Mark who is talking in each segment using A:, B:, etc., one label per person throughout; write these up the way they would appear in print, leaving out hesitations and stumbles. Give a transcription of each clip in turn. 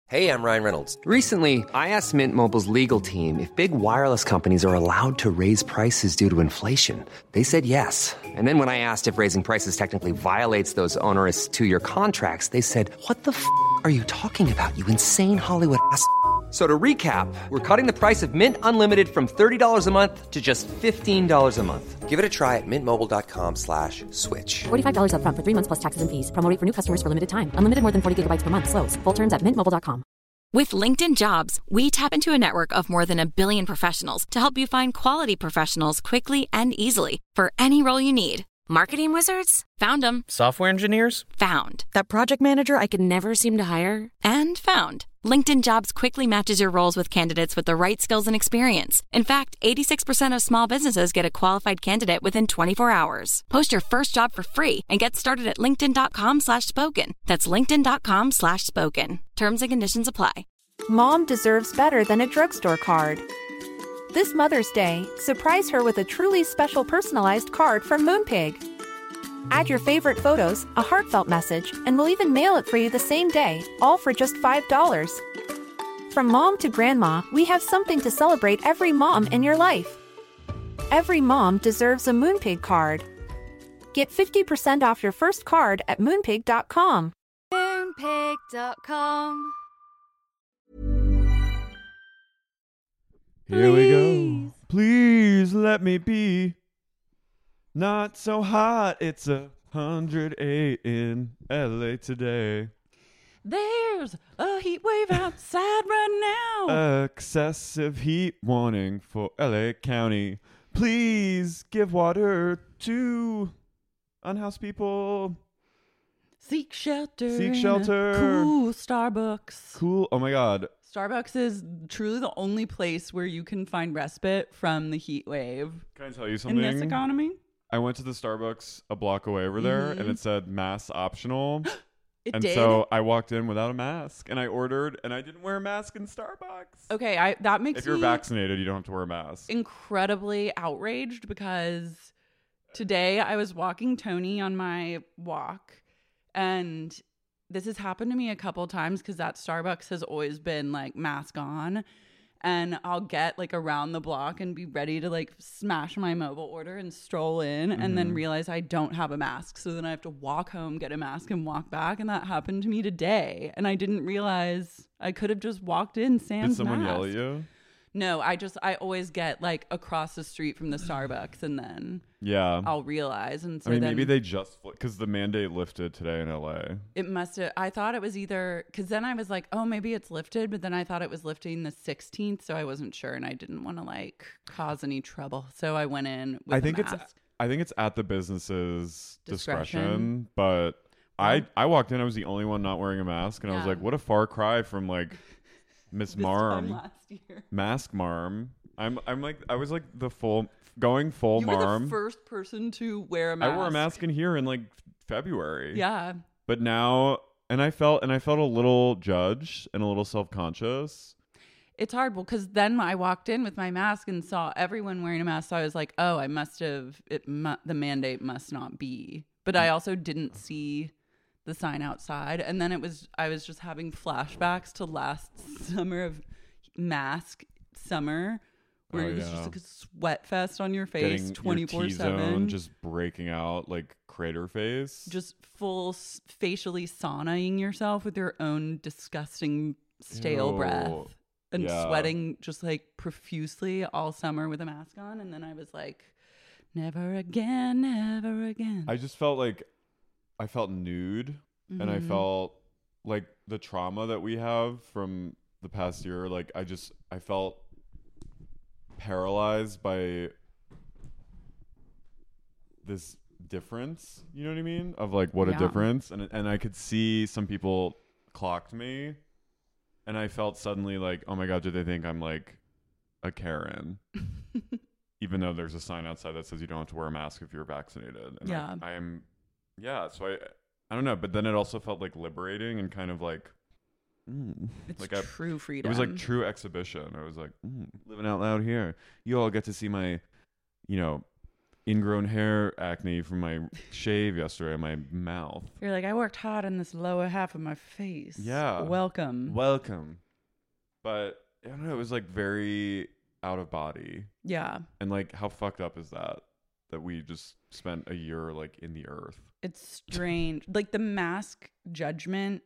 A: Hey, I'm Ryan Reynolds.
B: Recently, I asked Mint Mobile's legal team if big wireless companies are allowed to raise prices due to inflation. They said yes. And then when I asked if raising prices technically violates those onerous two-year contracts, they said, "What the f*** are you talking about, you insane Hollywood ass?" So to recap, we're cutting the price of Mint Unlimited from $30 a month to just $15 a month.
A: Give it a try at mintmobile.com/switch.
C: $45 up front for 3 months plus taxes and fees. Promo rate for new customers for limited time. Unlimited more than 40 gigabytes per month. Slows full terms at mintmobile.com.
D: With LinkedIn Jobs, we tap into a network of more than 1 billion professionals to help you find quality professionals quickly and easily for any role you need. Marketing wizards? Found them.
E: Software engineers?
D: Found.
C: That project manager I could never seem to hire?
D: And found. LinkedIn Jobs quickly matches your roles with candidates with the right skills and experience. In fact, 86% of small businesses get a qualified candidate within 24 hours. Post your first job for free and get started at linkedin.com/spoken. That's linkedin.com/spoken. Terms and conditions apply.
F: Mom deserves better than a drugstore card. This Mother's Day, surprise her with a truly special personalized card from Moonpig. Add your favorite photos, a heartfelt message, and we'll even mail it for you the same day, all for just $5. From mom to grandma, we have something to celebrate every mom in your life. Every mom deserves a Moonpig card. Get 50% off your first card at moonpig.com.
G: Moonpig.com.
H: Here we go. Please let me be. Not so hot. It's 108 in LA today.
I: There's a heat wave outside right now.
H: Excessive heat warning for LA County. Please give water to unhoused people.
I: Seek shelter.
H: Seek shelter.
I: Cool Starbucks.
H: Cool. Oh my God.
I: Starbucks is truly the only place where you can find respite from the heat wave.
H: Can I tell you something?
I: In this economy?
H: I went to the Starbucks a block away over there, and it said mask optional.
I: It did?
H: So I walked in without a mask, and I ordered, and I didn't wear a mask in Starbucks.
I: Okay, that makes me...
H: If you're vaccinated, you don't have to wear a mask.
I: Incredibly outraged because today I was walking Tony on my walk, and this has happened to me a couple of times because that Starbucks has always been like mask on. And I'll get like around the block and be ready to like smash my mobile order and stroll in and then realize I don't have a mask. So then I have to walk home, get a mask and walk back. And that happened to me today. And I didn't realize I could have just walked in sans
H: Did someone
I: mask.
H: yell at you?
I: No, I always get like across the street from the Starbucks and then I'll realize. And so
H: maybe they just, because the mandate lifted today in LA.
I: It must have, I thought it was either, because then I was like, oh, maybe it's lifted. But then I thought it was lifting the 16th. So I wasn't sure and I didn't want to like cause any trouble. So I went in with a mask.
H: I think it's at the business's discretion. But I walked in, I was the only one not wearing a mask. And I was like, what a far cry from like Miss Marm. Mask Marm. I'm like, I was like the full Marm.
I: You were the first person to wear a mask.
H: I wore a mask in here in like February.
I: Yeah.
H: But now, and I felt a little judged and a little self-conscious.
I: It's hard because then I walked in with my mask and saw everyone wearing a mask. So I was like, oh, I must have, the mandate must not be. But I also didn't see the sign outside. And then I was just having flashbacks to last summer of mask summer where it was just like a sweat fest on your face 24/7,
H: just breaking out like crater face,
I: just full facially saunaing yourself with your own disgusting stale breath and sweating just like profusely all summer with a mask on. And then I was like, never again, never again.
H: I just felt like I felt nude and I felt like the trauma that we have from the past year. Like I felt paralyzed by this difference, you know what I mean? Of like what a difference. And I could see some people clocked me and I felt suddenly like, oh my God, do they think I'm like a Karen? Even though there's a sign outside that says you don't have to wear a mask if you're vaccinated. And I am, so I don't know. But then it also felt like liberating and kind of like,
I: it's
H: like
I: true freedom.
H: It was like true exhibition. I was like, living out loud here. You all get to see my, ingrown hair acne from my shave yesterday on my mouth.
I: You're like, I worked hard on this lower half of my face.
H: Yeah.
I: Welcome.
H: But I don't know, it was like very out of body.
I: Yeah.
H: And like, how fucked up is that we just spent a year like in the earth?
I: It's strange. Like the mask judgment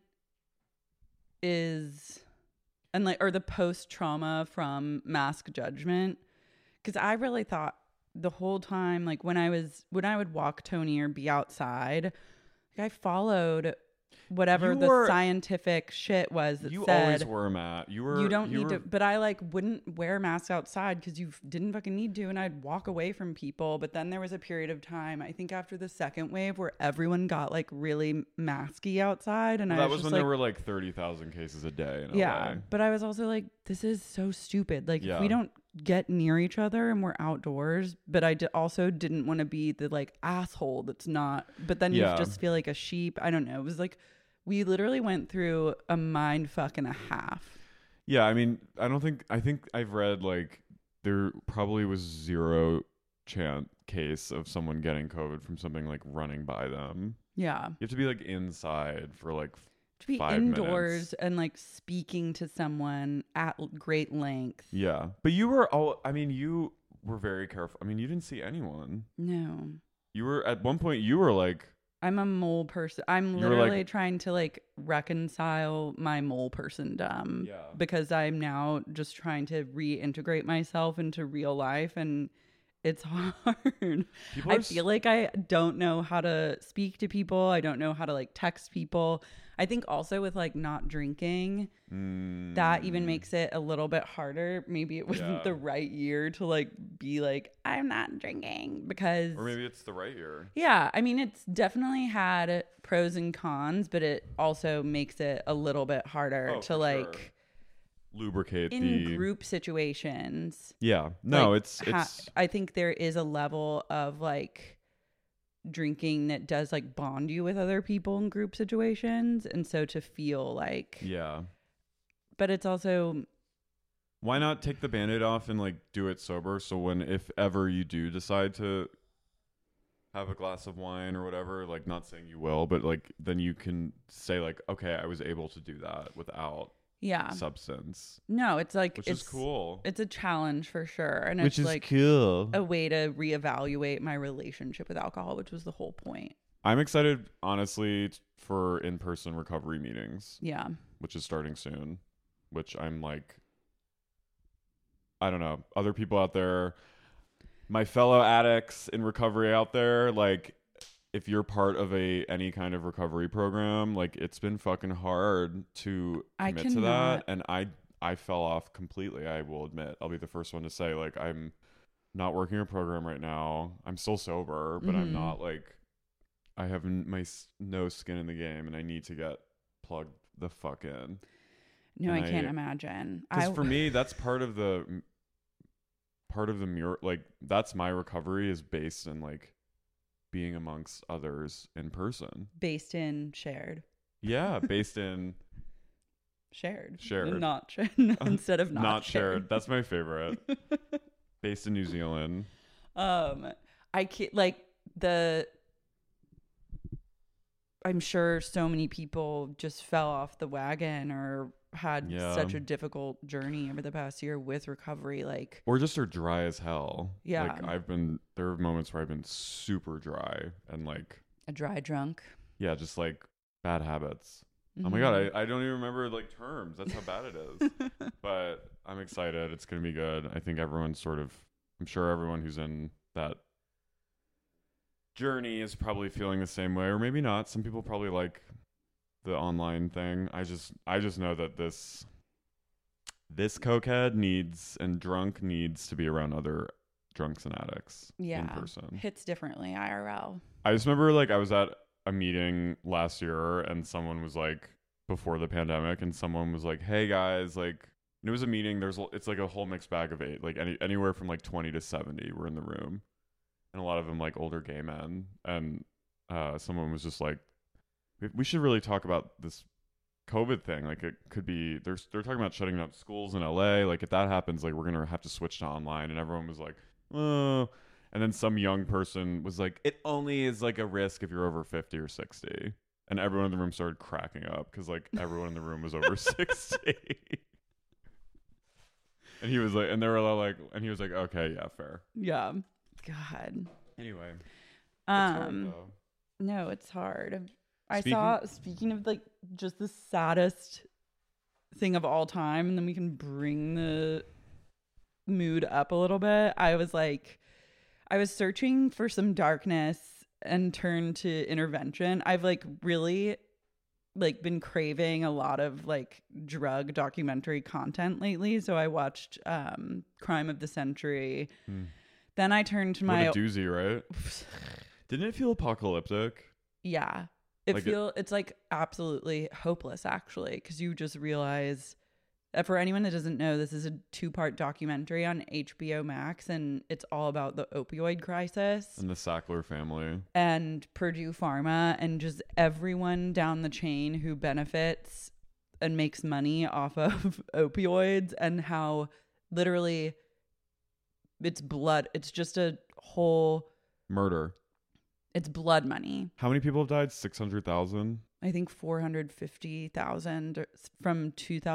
I: is, and like, or the post trauma from mask judgment. Because I really thought the whole time, like when I would walk Tony or be outside, like I followed whatever the scientific shit was that
H: you
I: said
H: always were, Matt. You
I: don't need to. But I like wouldn't wear masks outside because you didn't fucking need to, and I'd walk away from people. But then there was a period of time, I think after the second wave, where everyone got like really masky outside, and
H: that was when there were like 30,000 cases a day in LA.
I: But I was also like, this is so stupid. Like if we don't get near each other and we're outdoors, but I also didn't want to be the like asshole that's not. But then you just feel like a sheep. I don't know. It was like we literally went through a mind fuck and a half.
H: Yeah, I mean, I think I've read like there probably was zero case of someone getting COVID from something like running by them.
I: Yeah. You
H: have to be like inside for like
I: to be
H: 5
I: indoors
H: minutes.
I: And like speaking to someone at great length.
H: Yeah. But you were very careful. I mean, you didn't see anyone.
I: No.
H: You were at one point you were like,
I: I'm a mole person. I'm literally trying to like reconcile my mole persondom because I'm now just trying to reintegrate myself into real life, and it's hard. I feel like I don't know how to speak to people. I don't know how to like text people. I think also with like not drinking, that even makes it a little bit harder. Maybe it wasn't the right year to like be like, I'm not drinking because...
H: Or maybe it's the right year.
I: Yeah. I mean, it's definitely had pros and cons, but it also makes it a little bit harder to like...
H: Sure. Lubricate
I: in group situations.
H: Yeah. No,
I: like,
H: it's...
I: I think there is a level of like... drinking that does like bond you with other people in group situations, and so to feel like but it's also,
H: why not take the Band-Aid off and like do it sober, so when if ever you do decide to have a glass of wine or whatever, like not saying you will, but like then you can say like, okay, I was able to do that without substance.
I: No, it's like
H: which is cool.
I: It's a challenge for sure, and
H: which
I: it's
H: is
I: like
H: cool.
I: A way to reevaluate my relationship with alcohol, which was the whole point.
H: I'm excited, honestly, for in-person recovery meetings.
I: Yeah,
H: which is starting soon. Which I'm like, I don't know, other people out there, my fellow addicts in recovery out there, like, if you're part of any kind of recovery program, like it's been fucking hard to commit to that, and I fell off completely. I will admit, I'll be the first one to say, like, I'm not working a program right now. I'm still sober, but I'm not like, I have no skin in the game, and I need to get plugged the fuck in.
I: No, I can't imagine.
H: Because for me, that's part of the mirror. Like, that's my recovery is based in like being amongst others in person.
I: Based in shared.
H: Yeah, based in
I: shared.
H: Not
I: instead of not
H: shared. That's my favorite. Based in New Zealand.
I: I can't like I'm sure so many people just fell off the wagon or had such a difficult journey over the past year with recovery, like, or
H: just are dry as hell.
I: Yeah,
H: like there are moments where I've been super dry and like
I: a dry drunk.
H: Yeah, just like bad habits. Oh my god, I don't even remember like terms. That's how bad it is. But I'm excited. It's gonna be good. I think I'm sure everyone who's in that journey is probably feeling the same way, or maybe not. Some people probably like the online thing. I just know that this cokehead drunk needs to be around other drunks and addicts in person.
I: Hits differently IRL.
H: I just remember like I was at a meeting last year and someone was like, before the pandemic, and someone was like, hey guys, like, and it was a meeting, it's like a whole mixed bag of 8, like anywhere from like 20 to 70 were in the room, and a lot of them like older gay men, and someone was just like, we should really talk about this COVID thing. Like, it could be, they're talking about shutting down schools in LA. Like, if that happens, like, we're going to have to switch to online. And everyone was like, oh. And then some young person was like, it only is like a risk if you're over 50 or 60. And everyone in the room started cracking up because like everyone in the room was over 60. And he was like, and they were all like, and he was like, okay, yeah, fair.
I: Yeah. God.
H: Anyway.
I: No, it's hard. Speaking of like just the saddest thing of all time, and then we can bring the mood up a little bit. I was searching for some darkness and turned to Intervention. I've like really like been craving a lot of like drug documentary content lately. So I watched Crime of the Century. Then I turned to my
H: what a doozy, right? Didn't it feel apocalyptic?
I: Yeah. It's like absolutely hopeless actually, because you just realize for anyone that doesn't know, this is a 2-part documentary on HBO Max, and it's all about the opioid crisis
H: and the Sackler family
I: and Purdue Pharma and just everyone down the chain who benefits and makes money off of opioids, and how literally it's blood. It's just a whole
H: murder.
I: It's blood money.
H: How many people have died? 600,000?
I: I think 450,000 from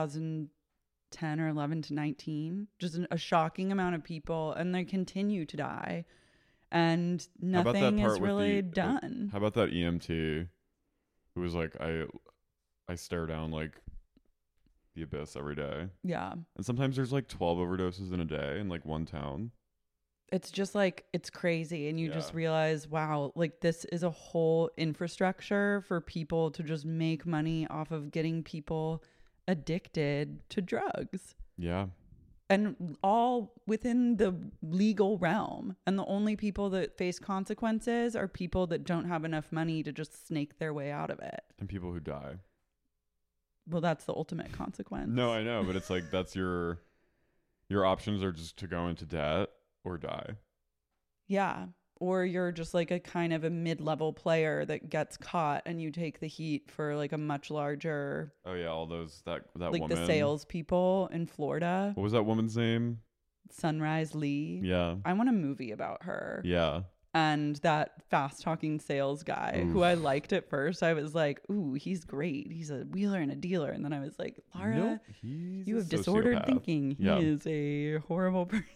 I: 2010 or 11 to 19. Just a shocking amount of people, and they continue to die, and nothing is really done.
H: How about that EMT who was like, I stare down like the abyss every day.
I: Yeah.
H: And sometimes there's like 12 overdoses in a day in like one town.
I: It's just like, it's crazy. And you just realize, wow, like this is a whole infrastructure for people to just make money off of getting people addicted to drugs.
H: Yeah.
I: And all within the legal realm. And the only people that face consequences are people that don't have enough money to just snake their way out of it.
H: And people who die.
I: Well, that's the ultimate consequence.
H: No, I know, but it's like that's your options are just to go into debt or die.
I: Yeah. Or you're just like a kind of a mid-level player that gets caught and you take the heat for like a much larger.
H: Oh yeah, all those that
I: like
H: woman.
I: The salespeople in Florida.
H: What was that woman's name?
I: Sunrise Lee.
H: Yeah.
I: I want a movie about her.
H: Yeah.
I: And that fast-talking sales guy who I liked at first. I was like, ooh, he's great. He's a wheeler and a dealer. And then I was like, Laura,
H: nope,
I: you have disordered thinking. He is a horrible person.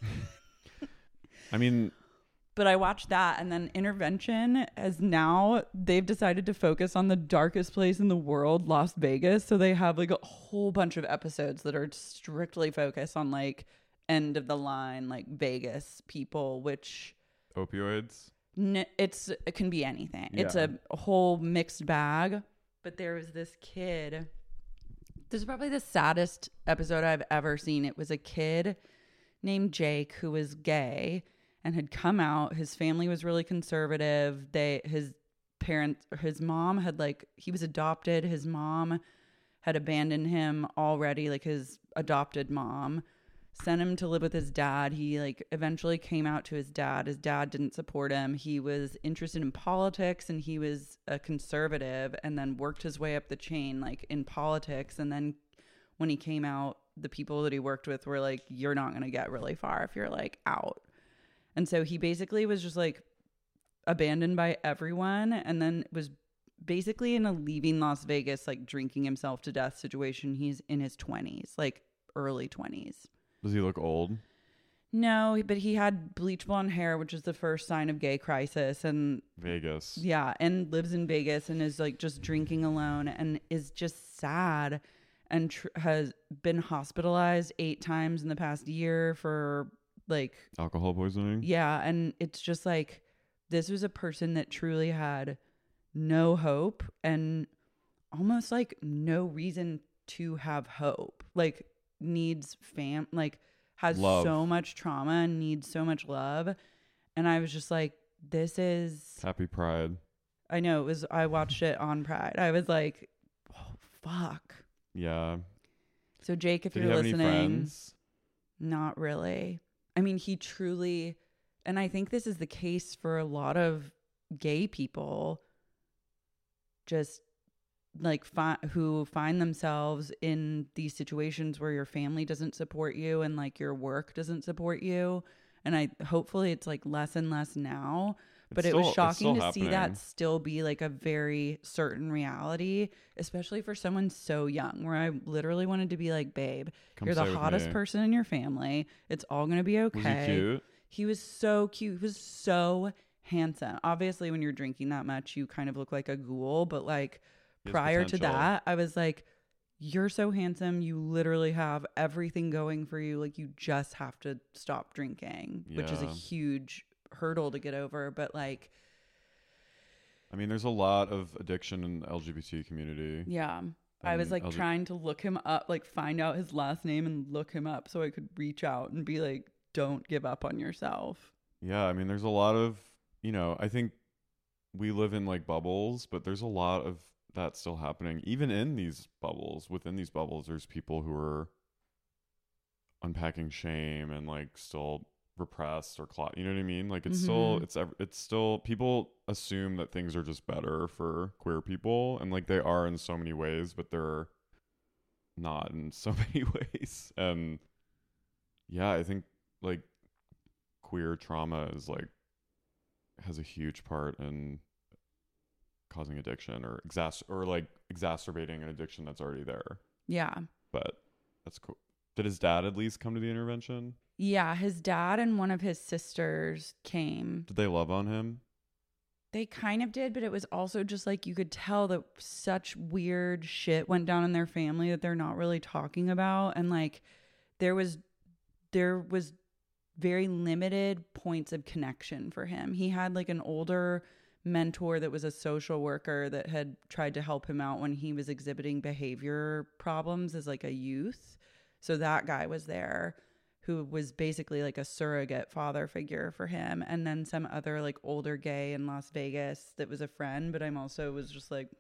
H: I mean,
I: but I watched that, and then Intervention they've decided to focus on the darkest place in the world, Las Vegas. So they have like a whole bunch of episodes that are strictly focused on like end of the line, like Vegas people, which
H: opioids.
I: It can be anything.
H: Yeah.
I: It's a whole mixed bag. But there was this kid. This is probably the saddest episode I've ever seen. It was a kid named Jake who was gay and had come out. His family was really conservative. His mom had he was adopted. His mom had abandoned him already, like his adopted mom. Sent him to live with his dad. He eventually came out to his dad. His dad didn't support him. He was interested in politics and he was a conservative, and then worked his way up the chain in politics. And then when he came out, the people that he worked with were like, you're not going to get really far if you're out. And so he basically was just abandoned by everyone, and then was basically in a leaving Las Vegas, drinking himself to death situation. He's in his 20s, early 20s.
H: Does he look old?
I: No, but he had bleach blonde hair, which is the first sign of gay crisis. And
H: Vegas.
I: Yeah, and lives in Vegas and is just drinking alone and is just sad, and has been hospitalized 8 times in the past year for
H: alcohol poisoning.
I: Yeah, and it's just this was a person that truly had no hope and almost no reason to have hope. Needs has
H: love.
I: So much trauma and needs so much love. And I was just this is
H: Happy Pride.
I: I know, I watched it on Pride. I was like, oh, fuck.
H: Yeah.
I: So Jake, if
H: Did
I: you're
H: he have
I: listening,
H: any friends?
I: Not really. I mean, he truly, and I think this is the case for a lot of gay people, just who find themselves in these situations where your family doesn't support you and your work doesn't support you, And hopefully it's like less and less now. But
H: It's
I: it was
H: still
I: shocking to see
H: happening.
I: that still be like a very certain reality, especially for someone so young, where I literally wanted to be like, babe,
H: Come
I: you're the
H: stay with
I: hottest
H: me.
I: person in your family. It's all going to be okay.
H: Was he cute?
I: He was so cute. He was so handsome. Obviously, when you're drinking that much, you kind of look like a ghoul. But like
H: He has
I: prior to
H: potential.
I: that, I was like, you're so handsome. You literally have everything going for you. Like, you just have to stop drinking, which is a
H: Yeah.
I: huge hurdle to get over. But like,
H: I mean, there's a lot of addiction in the LGBT community.
I: yeah. I was
H: And
I: like trying to look him up, like find out his last name and look him up so I could reach out and be like, don't give up on yourself.
H: Yeah, I mean, there's a lot of, I think we live in like bubbles, but there's a lot of that still happening. Even in these bubbles, within these bubbles, there's people who are unpacking shame and like still repressed or you know what I mean? Like it's still people assume that things are just better for queer people, and like they are in so many ways, but they're not in so many ways. And yeah, I think like queer trauma is like has a huge part in causing addiction or exacerbating an addiction that's already there.
I: Yeah.
H: But that's cool. Did his dad at least come to the intervention?
I: Yeah. His dad and one of his sisters came.
H: Did they love on him?
I: They kind of did, but it was also just like you could tell that such weird shit went down in their family that they're not really talking about. And like there was very limited points of connection for him. He had like an older mentor that was a social worker that had tried to help him out when he was exhibiting behavior problems as like a youth. So that guy was there, who was basically like a surrogate father figure for him. And then some other like older gay in Las Vegas that was a friend, but I'm also was just like,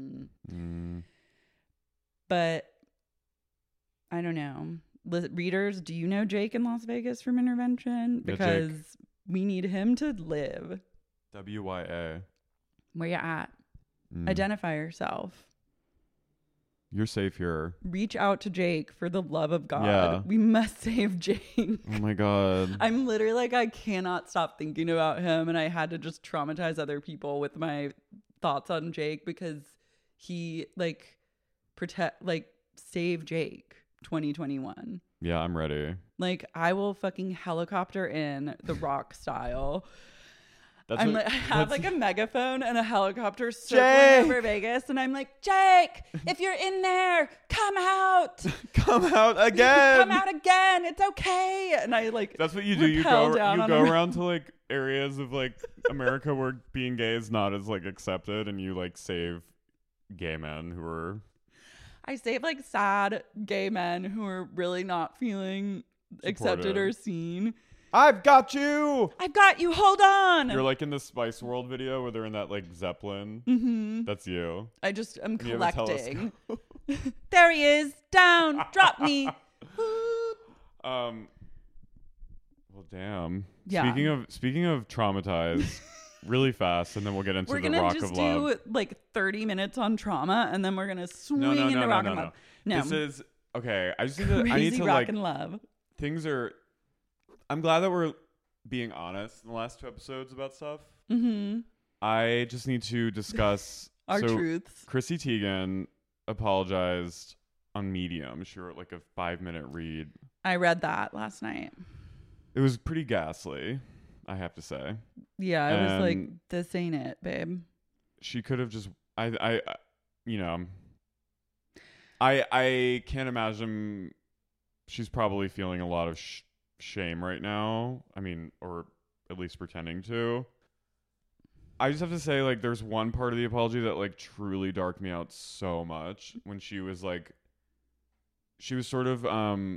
I: But I don't know. Readers, do you know Jake in Las Vegas from Intervention?
H: Yeah,
I: Because
H: Jake.
I: we need him to live.
H: WYA.
I: Where you at? Identify yourself.
H: You're safe here.
I: Reach out to Jake for the love of God.
H: Yeah.
I: We must save Jake.
H: Oh my God.
I: I'm literally like, I cannot stop thinking about him. And I had to just traumatize other people with my thoughts on Jake because he save Jake 2021.
H: Yeah, I'm ready.
I: Like, I will fucking helicopter in The Rock style.
H: That's
I: I have like a megaphone and a helicopter circling over Vegas, and I'm like, Jake, if you're in there, come out.
H: Come out again.
I: Come out again. It's okay. And I like
H: That's what you do. You
I: rappel
H: go
I: down on him.
H: around to like areas of like America where being gay is not as like accepted, and you like save gay men who are.
I: I save like sad gay men who are really not feeling accepted or seen.
H: I've got you.
I: I've got you. Hold on.
H: You're like in the Spice World video where they're in that like Zeppelin.
I: Mm-hmm.
H: That's you.
I: I just am
H: You have a
I: collecting. There he is. Down. Drop me.
H: Well, damn.
I: Yeah.
H: Speaking of traumatized, really fast, and then we'll get into
I: We're
H: the
I: gonna
H: Rock
I: just
H: of Love.
I: do like 30 minutes on trauma, and then we're gonna swing
H: No,
I: into Rock and Love. No,
H: This is okay. I just need to. I need
I: crazy
H: to
I: Rock
H: like
I: and Love.
H: things are. I'm glad that we're being honest in the last 2 episodes about stuff.
I: Mm-hmm.
H: I just need to discuss
I: Our truths.
H: Chrissy Teigen apologized on Medium. She wrote like a 5-minute read.
I: I read that last night.
H: It was pretty ghastly, I have to say.
I: Yeah, I was like,
H: And
I: this ain't it, babe.
H: she could have just I I can't imagine. She's probably feeling a lot of shame right now. I mean, or at least pretending to. I just have to say, like, there's one part of the apology that like truly darked me out so much when she was like, she was sort of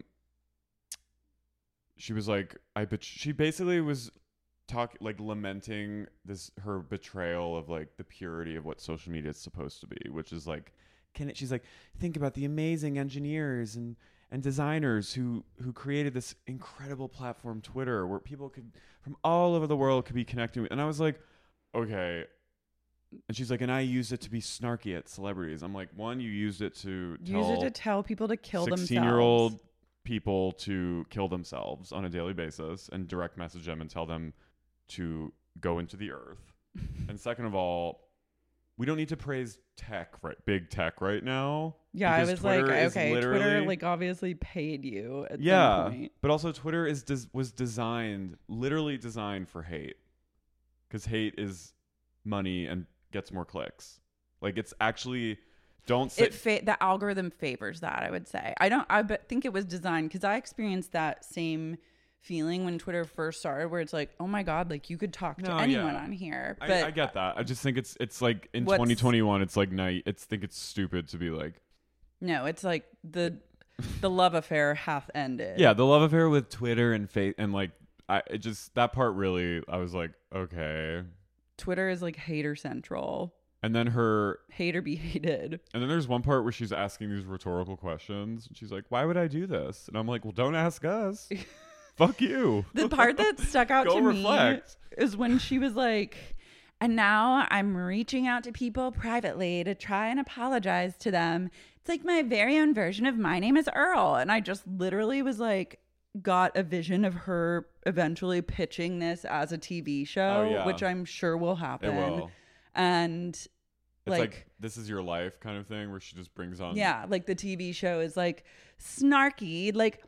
H: she was like, she basically was lamenting her betrayal of like the purity of what social media is supposed to be, which is like, she's like, think about the amazing engineers and designers who created this incredible platform, Twitter, where people from all over the world could be connecting with. And I was like, okay. And she's like, and I used it to be snarky at celebrities. I'm like, one, you used it to
I: Use it to tell people to kill themselves.
H: 16-year-old people to kill themselves on a daily basis and direct message them and tell them to go into the earth. And second of all, we don't need to praise tech, right? Big tech right now.
I: Yeah, I
H: because
I: was
H: Twitter
I: like,
H: is
I: okay, Twitter
H: literally-
I: like obviously paid you at
H: yeah,
I: some point.
H: but also Twitter was literally designed for hate, because hate is money and gets more clicks. Like, it's actually, don't say
I: The algorithm favors that, I would say. Think it was designed because I experienced that same feeling when Twitter first started, where it's like, oh my God, like you could talk to anyone on here. But
H: I get that. I just think it's like in 2021, it's like think it's stupid to be like,
I: no, it's like the love affair hath ended.
H: yeah, the love affair with Twitter and like that part really, I was like, okay.
I: Twitter is like hater central.
H: And then
I: Hate or be hated.
H: And then there's one part where she's asking these rhetorical questions. And she's like, why would I do this? And I'm like, well, don't ask us. Fuck you.
I: The part that stuck out
H: Go
I: to
H: reflect.
I: me is when she was like, and now I'm reaching out to people privately to try and apologize to them. It's like my very own version of My Name is Earl. And I just literally was like, got a vision of her eventually pitching this as a TV show,
H: Oh, yeah.
I: which I'm sure will happen.
H: It will.
I: And
H: It's like this is your life kind of thing, where she just brings on.
I: yeah, like the TV show is like snarky, like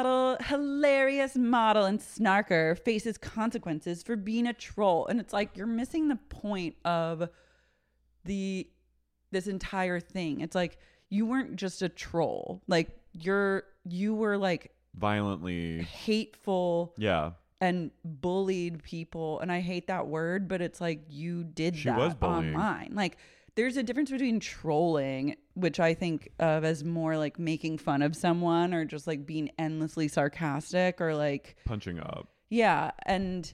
I: hilarious model and snarker faces consequences for being a troll. And it's like, you're missing the point of this entire thing. It's like, you weren't just a troll. Like you were like
H: Violently
I: hateful.
H: Yeah.
I: And bullied people. And I hate that word, but it's like, you did
H: She
I: that
H: was bullying.
I: online. Like, there's a difference between trolling, which I think of as more like making fun of someone or just like being endlessly sarcastic or like
H: Punching up.
I: yeah, and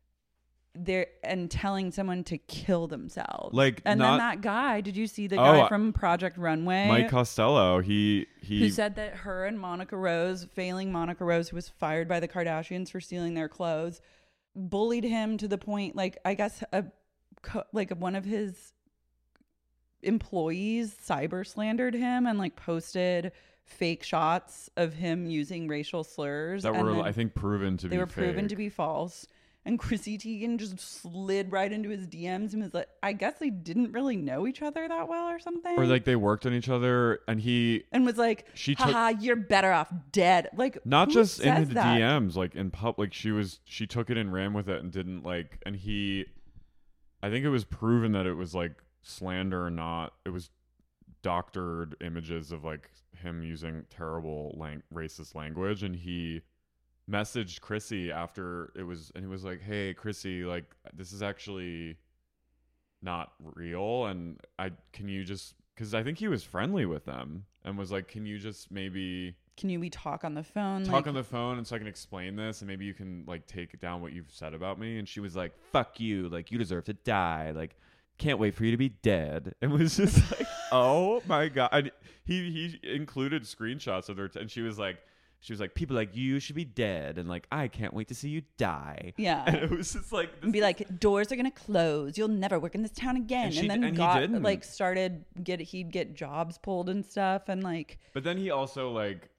I: telling someone to kill themselves.
H: Like,
I: and
H: not-
I: then that guy, did you see the guy
H: Oh,
I: from Project Runway?
H: Mike Costello, he
I: who said that her and Monica Rose, failing Monica Rose, who was fired by the Kardashians for stealing their clothes, bullied him to the point, like, I guess one of his employees cyber slandered him and like posted fake shots of him using racial slurs
H: that
I: and
H: were,
I: then
H: I think, proven to be
I: they were
H: fake.
I: proven to be false. And Chrissy Teigen just slid right into his DMs and was like, I guess they didn't really know each other that well or something.
H: Or like they worked on each other, and
I: was like,
H: she took-
I: haha, you're better off dead. Like,
H: not
I: who
H: just in
I: says
H: the
I: that?
H: DMs, like in public. She took it and ran with it and didn't like. And I think it was proven that it was like slander or not. It was doctored images of like him using terrible racist language, and he messaged Chrissy after it was, and he was like, hey Chrissy, like, this is actually not real, and can you just, because I think he was friendly with them and was like, can you just maybe
I: we talk on the phone?
H: talk on the phone, and so I can explain this, and maybe you can like take down what you've said about me. And she was like, fuck you, like, you deserve to die, like, can't wait for you to be dead. And was just like, oh my God. And he included screenshots of her and she was like, people like you should be dead, and like, I can't wait to see you die.
I: Yeah.
H: And it was just like,
I: And be like, doors are gonna close. You'll never work in this town again.
H: And
I: then
H: he didn't.
I: like he'd get jobs pulled and stuff, and like.
H: But then he also like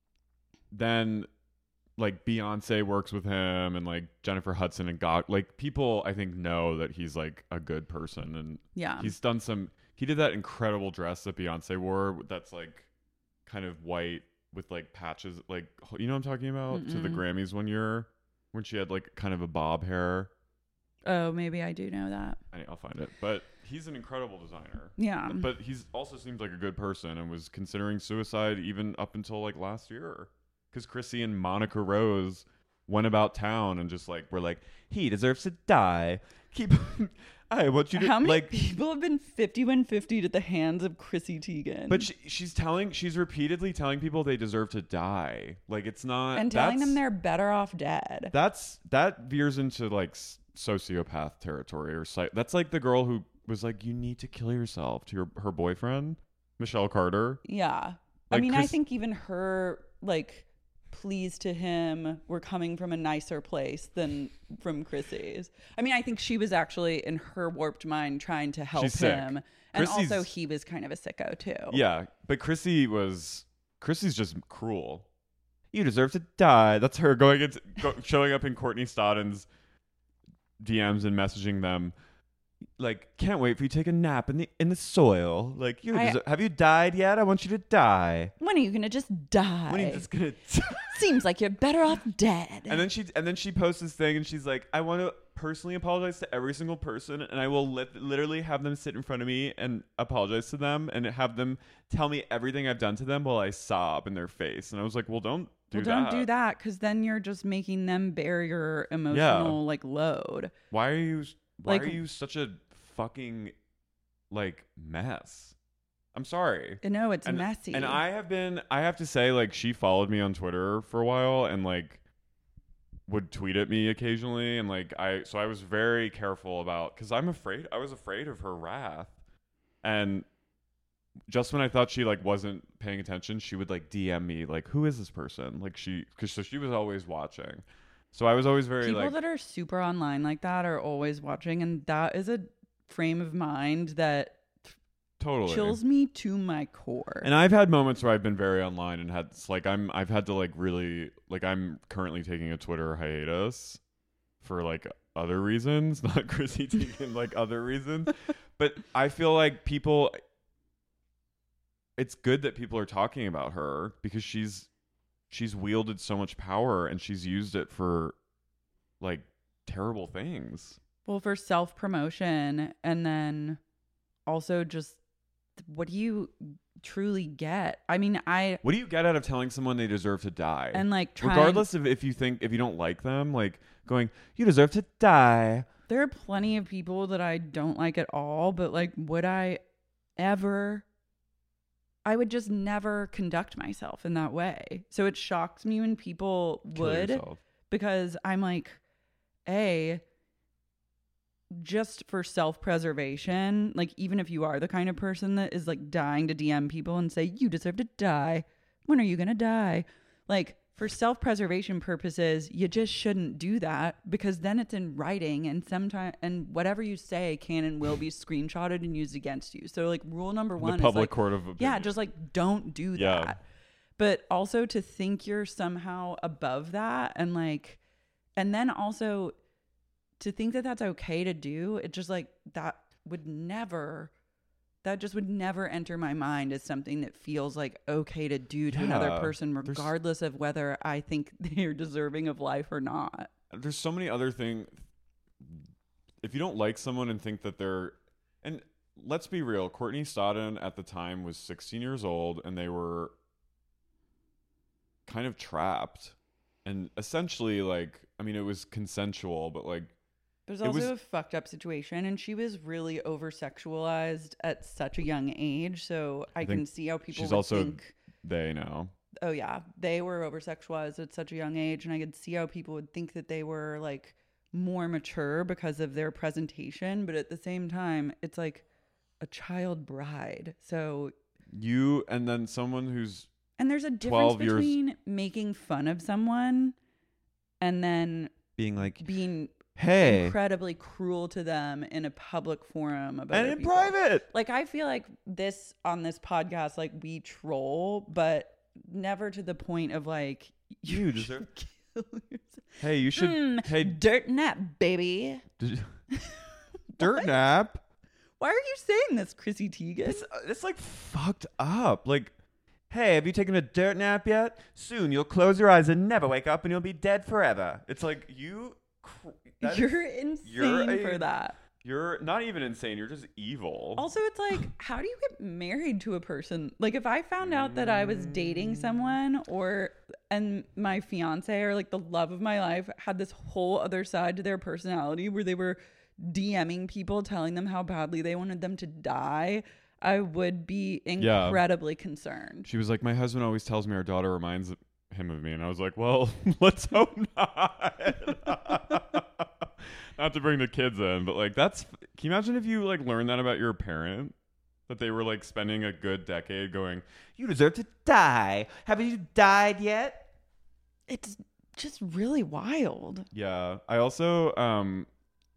H: Beyonce works with him, and like Jennifer Hudson and like people I think know that he's like a good person, and
I: Yeah.
H: he did that incredible dress that Beyonce wore that's like kind of white with like patches, like, you know what I'm talking about? To the Grammys one year when she had like kind of a bob hair.
I: Oh, maybe I do know that.
H: I'll find it. But he's an incredible designer.
I: Yeah.
H: But he's also seems like a good person and was considering suicide even up until like last year. Because Chrissy and Monica Rose went about town and just like were like, he deserves to die. I want you to.
I: How many
H: like,
I: people have been 51-50 at the hands of Chrissy Teigen?
H: But she's repeatedly telling people they deserve to die. Like, it's not,
I: and telling them they're better off dead.
H: That veers into like sociopath territory, or that's like the girl who was like, you need to kill yourself to her boyfriend, Michelle Carter.
I: Yeah.
H: Like,
I: I mean, I think even her like pleas to him were coming from a nicer place than from Chrissy's. I mean, I think she was actually in her warped mind trying to help
H: She's sick.
I: him. And
H: Chrissy's-
I: also he was kind of a sicko too.
H: Yeah, but Chrissy's just cruel. you deserve to die. That's her showing up in Courtney Stodden's DMs and messaging them. Like, can't wait for you to take a nap in the soil. Like, have you died yet? I want you to die.
I: When are you gonna just die?
H: When are you just gonna die?
I: Seems like you're better off dead.
H: And then she posts this thing and she's like, I want to personally apologize to every single person, and I will literally have them sit in front of me and apologize to them and have them tell me everything I've done to them while I sob in their face. And I was like, well, don't do that, because then you're just making them bear your emotional load. Why are you such a fucking mess? I'm sorry.
I: No, it's messy.
H: And I have to say, like, she followed me on Twitter for a while and would tweet at me occasionally, and so I was very careful about, because I was afraid of her wrath. And just when I thought she wasn't paying attention, she would DM me who is this person? Because she was always watching. So I was always very
I: people that are super online like that are always watching, and that is a frame of mind that
H: totally
I: chills me to my core.
H: And I've had moments where I've been very online and I've had to really I'm currently taking a Twitter hiatus for other reasons, not Chrissy Teigen, other reasons. But I feel like it's good that people are talking about her, because she's wielded so much power and she's used it for terrible things.
I: Well, for self-promotion, and then also just, what do you truly get? I mean,
H: what do you get out of telling someone they deserve to die?
I: And
H: regardless of if you don't like them, going, you deserve to die.
I: There are plenty of people that I don't like at all, but would I ever? I would just never conduct myself in that way. So it shocks me when people would, because I'm just for self-preservation, even if you are the kind of person that is dying to DM people and say, you deserve to die, when are you gonna die? For self-preservation purposes, you just shouldn't do that, because then it's in writing, and whatever you say can and will be screenshotted and used against you. So rule number one
H: the public court of opinion.
I: Yeah, just don't do that. But also to think you're somehow above that, and then also to think that that's okay to do, it just that just would never enter my mind as something that feels okay to do to another person, regardless of whether I think they're deserving of life or not.
H: There's so many other things. If you don't like someone and think that and let's be real, Courtney Stodden at the time was 16 years old, and they were kind of trapped, and essentially it was consensual, but
I: there's also a fucked up situation, and she was really over-sexualized at such a young age, so I can see how people would think...
H: They know.
I: Oh, yeah. They were over-sexualized at such a young age, and I could see how people would think that they were, more mature because of their presentation, but at the same time, it's a child bride, so...
H: And then someone who's...
I: And there's a difference between making fun of someone and then... Being...
H: Hey,
I: incredibly cruel to them in a public forum about
H: and in people. Private.
I: I feel on this podcast, we troll, but never to the point of
H: you deserve. Kill yourself. Hey, you should. Hey,
I: dirt nap, baby.
H: Dirt nap.
I: Why are you saying this, Chrissy Teigen?
H: It's fucked up. Hey, have you taken a dirt nap yet? Soon you'll close your eyes and never wake up, and you'll be dead forever. It's you.
I: You're insane for that.
H: You're not even insane. You're just evil.
I: Also, it's how do you get married to a person? If I found out that I was dating someone and my fiance or the love of my life had this whole other side to their personality where they were DMing people telling them how badly they wanted them to die, I would be incredibly concerned.
H: She was like, my husband always tells me our daughter reminds him of me, and I was like, well, let's hope not. Not to bring the kids in, but can you imagine if you learned that about your parent, that they were spending a good decade going, you deserve to die, have you died yet?
I: It's just really wild.
H: Yeah. I also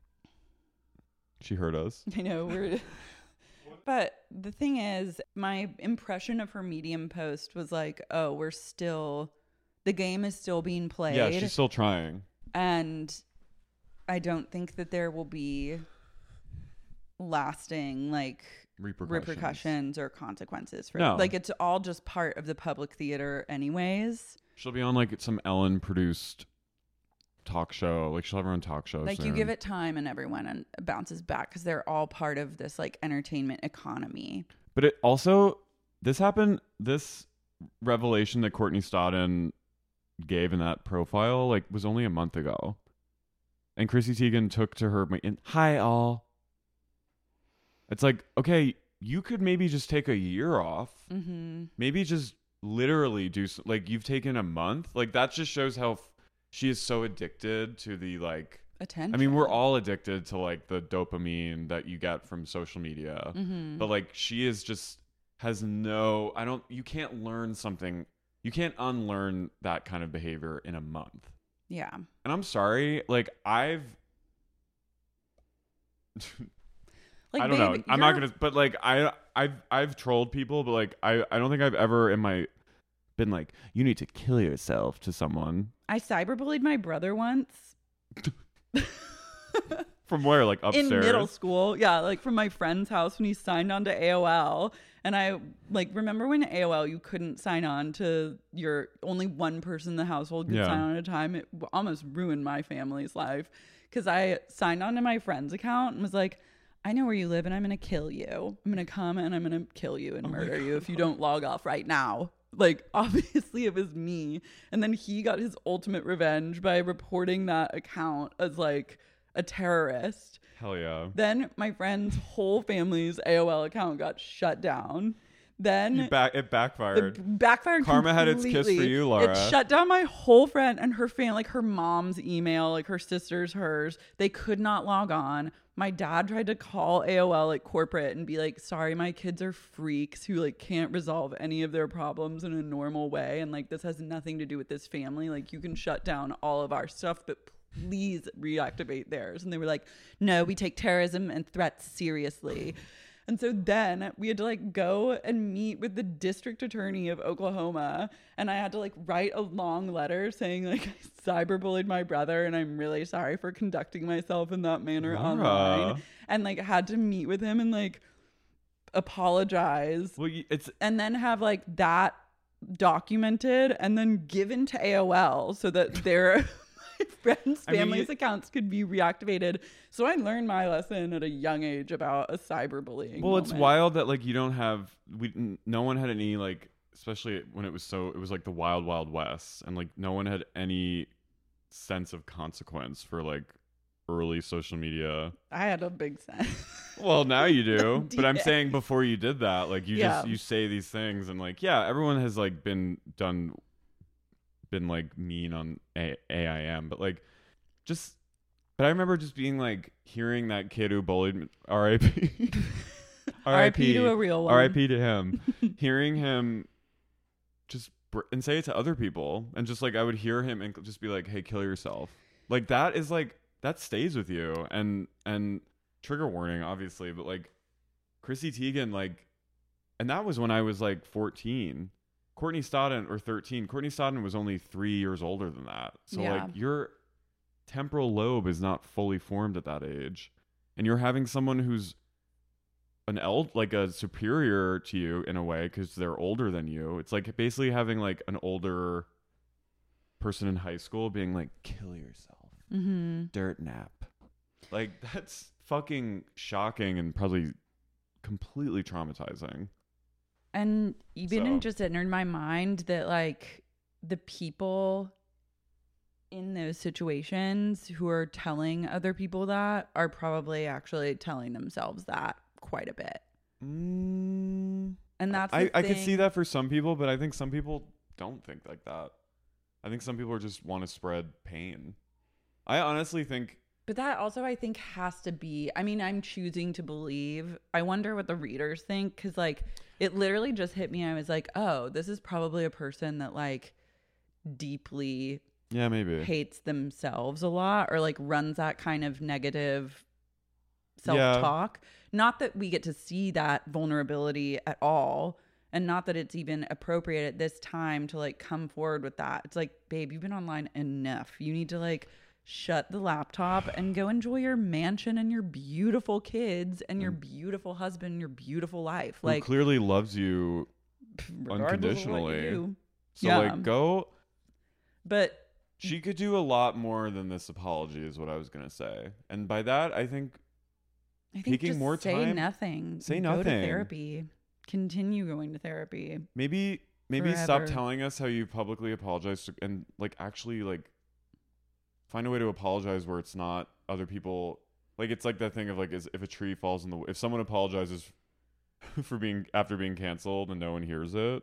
H: she heard us.
I: I know, but the thing is, my impression of her Medium post was oh, The game is still being played.
H: Yeah, she's still trying.
I: And I don't think that there will be lasting like repercussions or consequences for
H: No.
I: like it's all just part of the public theater anyways.
H: She'll be on like some Ellen produced talk show. Like she'll have her own talk show.
I: Like
H: soon.
I: you give it time and everyone bounces back because they're all part of this like entertainment economy.
H: But it also, this revelation that Courtney Stodden gave in that profile like was only a month ago. And Chrissy Teigen took to her, hi all. It's like, okay, you could maybe just take a year off.
I: Mm-hmm.
H: Maybe just literally do, like you've taken a month. Like that just shows how she is so addicted to the like,
I: attention.
H: I mean, we're all addicted to like the dopamine that you get from social media.
I: Mm-hmm.
H: But like she is just, you can't learn something. You can't unlearn that kind of behavior in a month.
I: Yeah.
H: And I'm sorry, like I don't know. I'm not gonna. But like I've trolled people, but like I don't think I've ever been like, you need to kill yourself to someone.
I: I cyberbullied my brother once.
H: From where? Like upstairs?
I: In middle school. Yeah, like from my friend's house when he signed on to AOL. And I like remember when AOL you couldn't sign on to only one person in the household could sign on at a time. It almost ruined my family's life because I signed on to my friend's account and was like, I know where you live and I'm going to kill you. I'm going to come and I'm going to kill you and murder you if you don't log off right now. Like, obviously it was me. And then he got his ultimate revenge by reporting that account as like a terrorist.
H: Hell yeah.
I: Then my friend's whole family's AOL account got shut down. Then
H: it backfired.
I: It backfired.
H: Karma had
I: completely.
H: its kiss for you, Laura.
I: It shut down my whole friend and her family, like her mom's email, like her sister's, hers. They could not log on. My dad tried to call AOL like corporate and be like, sorry, my kids are freaks who like can't resolve any of their problems in a normal way. And like, this has nothing to do with this family. Like you can shut down all of our stuff, but please reactivate theirs. And they were like, no, we take terrorism and threats seriously. And so then we had to like go and meet with the district attorney of Oklahoma. And I had to like write a long letter saying like I cyberbullied my brother and I'm really sorry for conducting myself in that manner online. And like had to meet with him and like apologize.
H: Well,
I: and then have like that documented and then given to AOL so that their friends' families' accounts could be reactivated. So I learned my lesson at a young age about a cyberbullying.
H: Well, it's wild that like you don't have no one had any like, especially when it was like the wild wild west, and like no one had any sense of consequence for like early social media.
I: I had a big sense.
H: Well, now you do. But I'm saying before you did that, like you you say these things and like everyone has like been like mean on AIM, but like but I remember just being like hearing that kid who bullied me, R.I.P.
I: R.I.P. to a real one.
H: R.I.P. to him. Hearing him just and say it to other people, and just like I would hear him and just be like, hey, kill yourself. Like that is like that stays with you. And trigger warning obviously, but like Chrissy Teigen, like, and that was when I was like 14. Courtney Stodden, or 13. Courtney Stodden was only 3 years older than that. So like your temporal lobe is not fully formed at that age. And you're having someone who's like a superior to you in a way because they're older than you. It's like basically having like an older person in high school being like, kill yourself.
I: Mm-hmm.
H: Dirt nap. Like that's fucking shocking and probably completely traumatizing.
I: And even it just entered my mind that like the people in those situations who are telling other people that are probably actually telling themselves that quite a bit. And that's
H: I could see that for some people, but I think some people don't think like that. I think some people just want to spread pain. I honestly think.
I: But that also, I think, has to be, I mean, I'm choosing to believe. I wonder what the readers think, because, like, it literally just hit me. I was like, oh, this is probably a person that, like, deeply
H: maybe
I: hates themselves a lot, or, like, runs that kind of negative self-talk. Not that we get to see that vulnerability at all. And not that it's even appropriate at this time to like come forward with that. It's like, babe, you've been online enough. You need to like shut the laptop and go enjoy your mansion and your beautiful kids and your beautiful husband and your beautiful life.
H: Who
I: Like,
H: clearly loves you
I: regardless of what you
H: unconditionally.
I: do.
H: So
I: Yeah.
H: like go.
I: But
H: She could do a lot more than this apology is what I was gonna say. And by that I think
I: I think
H: taking
I: just
H: more
I: say
H: time-
I: nothing.
H: say
I: Go to
H: nothing.
I: therapy. Continue going to therapy.
H: maybe stop
I: Forever.
H: telling us how you publicly apologize to, and like actually like find a way to apologize where it's not other people. Like it's like that thing of like if a tree falls in the if someone apologizes for after being canceled and no one hears it,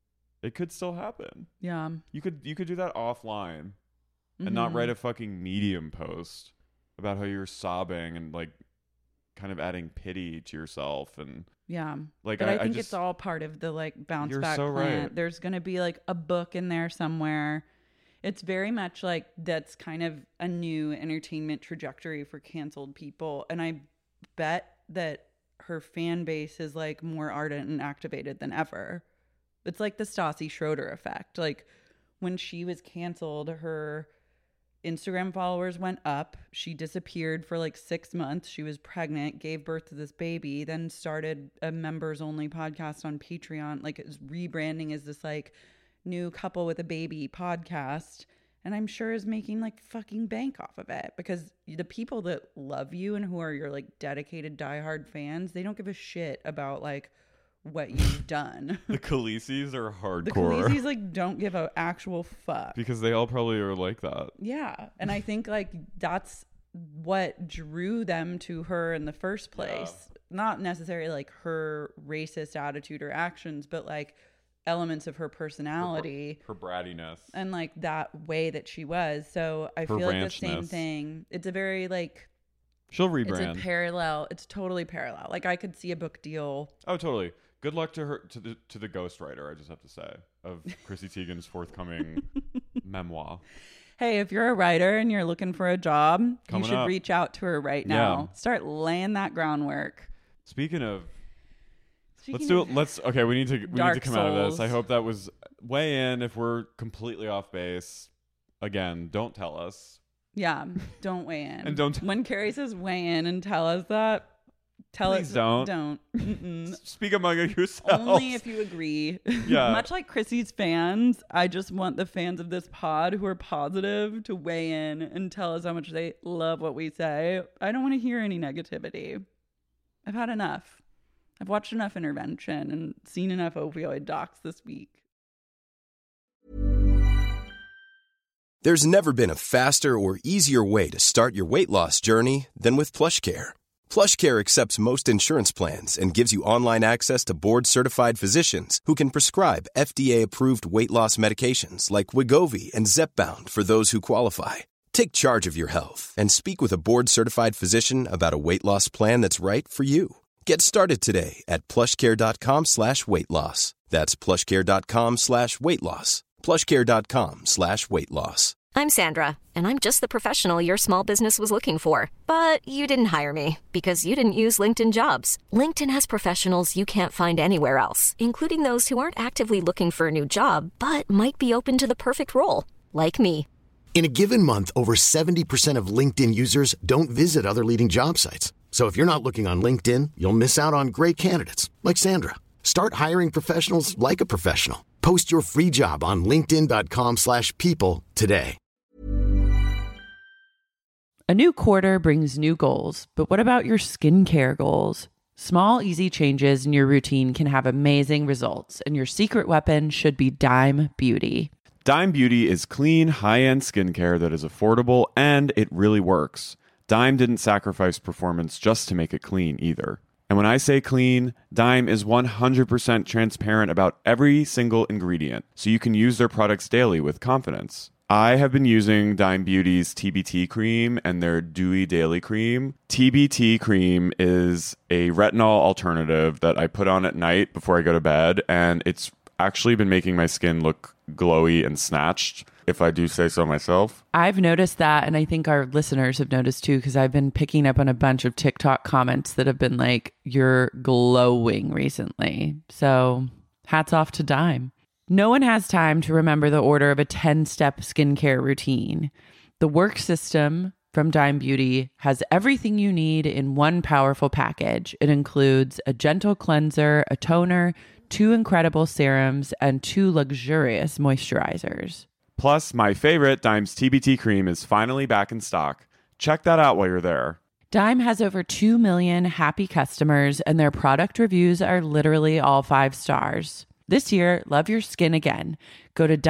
H: it could still happen.
I: Yeah.
H: You could do that offline and not write a fucking Medium post about how you're sobbing and like kind of adding pity to yourself. And
I: Yeah.
H: like
I: But I think
H: just,
I: it's all part of the like bounce
H: You're
I: back
H: so
I: plan.
H: right.
I: There's going to be like a book in there somewhere. It's very much like that's kind of a new entertainment trajectory for canceled people. And I bet that her fan base is like more ardent and activated than ever. It's like the Stassi Schroeder effect. Like when she was canceled, her Instagram followers went up. She disappeared for like 6 months. She was pregnant, gave birth to this baby, then started a members only podcast on Patreon. Like it's rebranding as this like new couple with a baby podcast. And I'm sure is making like fucking bank off of it because the people that love you and who are your like dedicated diehard fans, they don't give a shit about like what you've done.
H: the Khaleesi's are hardcore.
I: The Khaleesi's like don't give a actual fuck.
H: because they all probably are like that.
I: Yeah. And I think like that's what drew them to her in the first place. Not necessarily like her racist attitude or actions, but like elements of her personality
H: Her brattiness.
I: and like that way that she was. So I
H: Her
I: feel like the same
H: ranchness.
I: thing. It's a very like
H: She'll
I: it's
H: rebrand.
I: a parallel. It's totally parallel. Like I could see a book deal.
H: Oh, totally. Good luck to her to the ghostwriter, I just have to say, of Chrissy Teigen's forthcoming memoir.
I: Hey, if you're a writer and you're looking for a job,
H: Coming
I: you should
H: up.
I: reach out to her right now.
H: Yeah.
I: Start laying that groundwork.
H: Speaking of
I: Speaking
H: let's do
I: of-
H: it. Okay, we need to
I: Dark
H: come out of this.
I: Souls.
H: I hope that was weigh in. If we're completely off base, again, don't tell us.
I: Yeah, don't weigh in.
H: And don't-
I: when Carrie says weigh in and tell us that, tell
H: Please
I: us
H: don't.
I: Don't. Mm-mm.
H: Speak among yourselves.
I: Only if you agree.
H: Yeah.
I: Much like Chrissy's fans, I just want the fans of this pod who are positive to weigh in and tell us how much they love what we say. I don't want to hear any negativity. I've had enough. I've watched enough Intervention and seen enough opioid docs this week.
E: There's never been a faster or easier way to start your weight loss journey than with PlushCare. PlushCare accepts most insurance plans and gives you online access to board-certified physicians who can prescribe FDA-approved weight loss medications like Wegovy and Zepbound for those who qualify. Take charge of your health and speak with a board-certified physician about a weight loss plan that's right for you. Get started today at plushcare.com/weight loss. That's plushcare.com/weight loss. plushcare.com/weight loss.
G: I'm Sandra, and I'm just the professional your small business was looking for. But you didn't hire me because you didn't use LinkedIn Jobs. LinkedIn has professionals you can't find anywhere else, including those who aren't actively looking for a new job, but might be open to the perfect role, like me.
J: In a given month, over 70% of LinkedIn users don't visit other leading job sites. So if you're not looking on LinkedIn, you'll miss out on great candidates like Sandra. Start hiring professionals like a professional. Post your free job on linkedin.com/people today.
I: A new quarter brings new goals, but what about your skincare goals? Small, easy changes in your routine can have amazing results, and your secret weapon should be Dime Beauty.
H: Dime Beauty is clean, high-end skincare that is affordable, and it really works. Dime didn't sacrifice performance just to make it clean either. And when I say clean, Dime is 100% transparent about every single ingredient, so you can use their products daily with confidence. I have been using Dime Beauty's TBT cream and their Dewy Daily Cream. TBT cream is a retinol alternative that I put on at night before I go to bed, and it's actually been making my skin look glowy and snatched, if I do say so myself.
I: I've noticed that, and I think our listeners have noticed too, because I've been picking up on a bunch of TikTok comments that have been like, you're glowing recently. So Hats off to Dime. No one has time to remember the order of a 10-step skincare routine. The work system from Dime Beauty has everything you need in one powerful package. It includes a gentle cleanser, a toner, 2 incredible serums, and 2 luxurious moisturizers.
H: Plus, my favorite, Dime's TBT cream, is finally back in stock. Check that out while you're there.
I: Dime has over 2 million happy customers, and their product reviews are literally all 5 stars. This year, love your skin again. Go to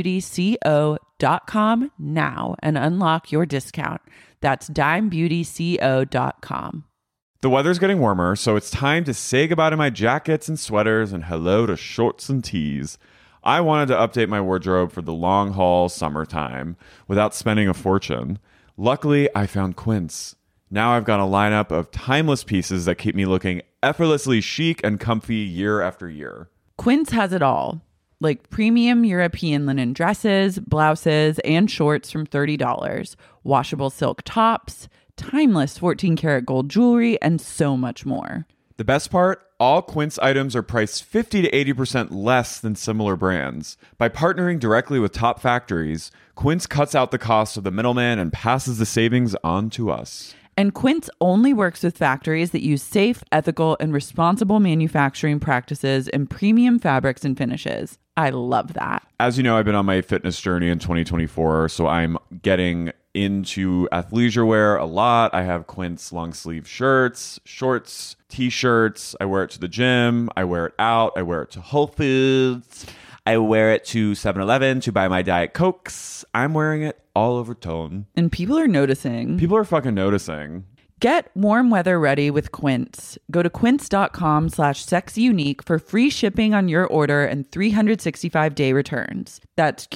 I: dimebeautyco.com now and unlock your discount. That's dimebeautyco.com.
H: The weather's getting warmer, so it's time to say goodbye to my jackets and sweaters and hello to shorts and tees. I wanted to update my wardrobe for the long haul summertime without spending a fortune. Luckily, I found Quince. Now I've got a lineup of timeless pieces that keep me looking effortlessly chic and comfy year after year.
I: Quince has it all, like premium European linen dresses, blouses, and shorts from $30, washable silk tops, timeless 14-karat gold jewelry, and so much more.
H: The best part? All Quince items are priced 50 to 80% less than similar brands. By partnering directly with top factories, Quince cuts out the cost of the middleman and passes the savings on to us.
I: And Quince only works with factories that use safe, ethical, and responsible manufacturing practices and premium fabrics and finishes. I love that.
H: As you know, I've been on my fitness journey in 2024, so I'm getting into athleisure wear a lot. I have Quince long sleeve shirts, shorts, t-shirts. I wear it to the gym. I wear it out. I wear it to Whole Foods. I wear it to 7-Eleven to buy my Diet Cokes. I'm wearing it all over tone.
I: And people are noticing.
H: People are fucking noticing.
I: Get warm weather ready with Quince. Go to quince.com/sexyunique for free shipping on your order and 365-day returns. That's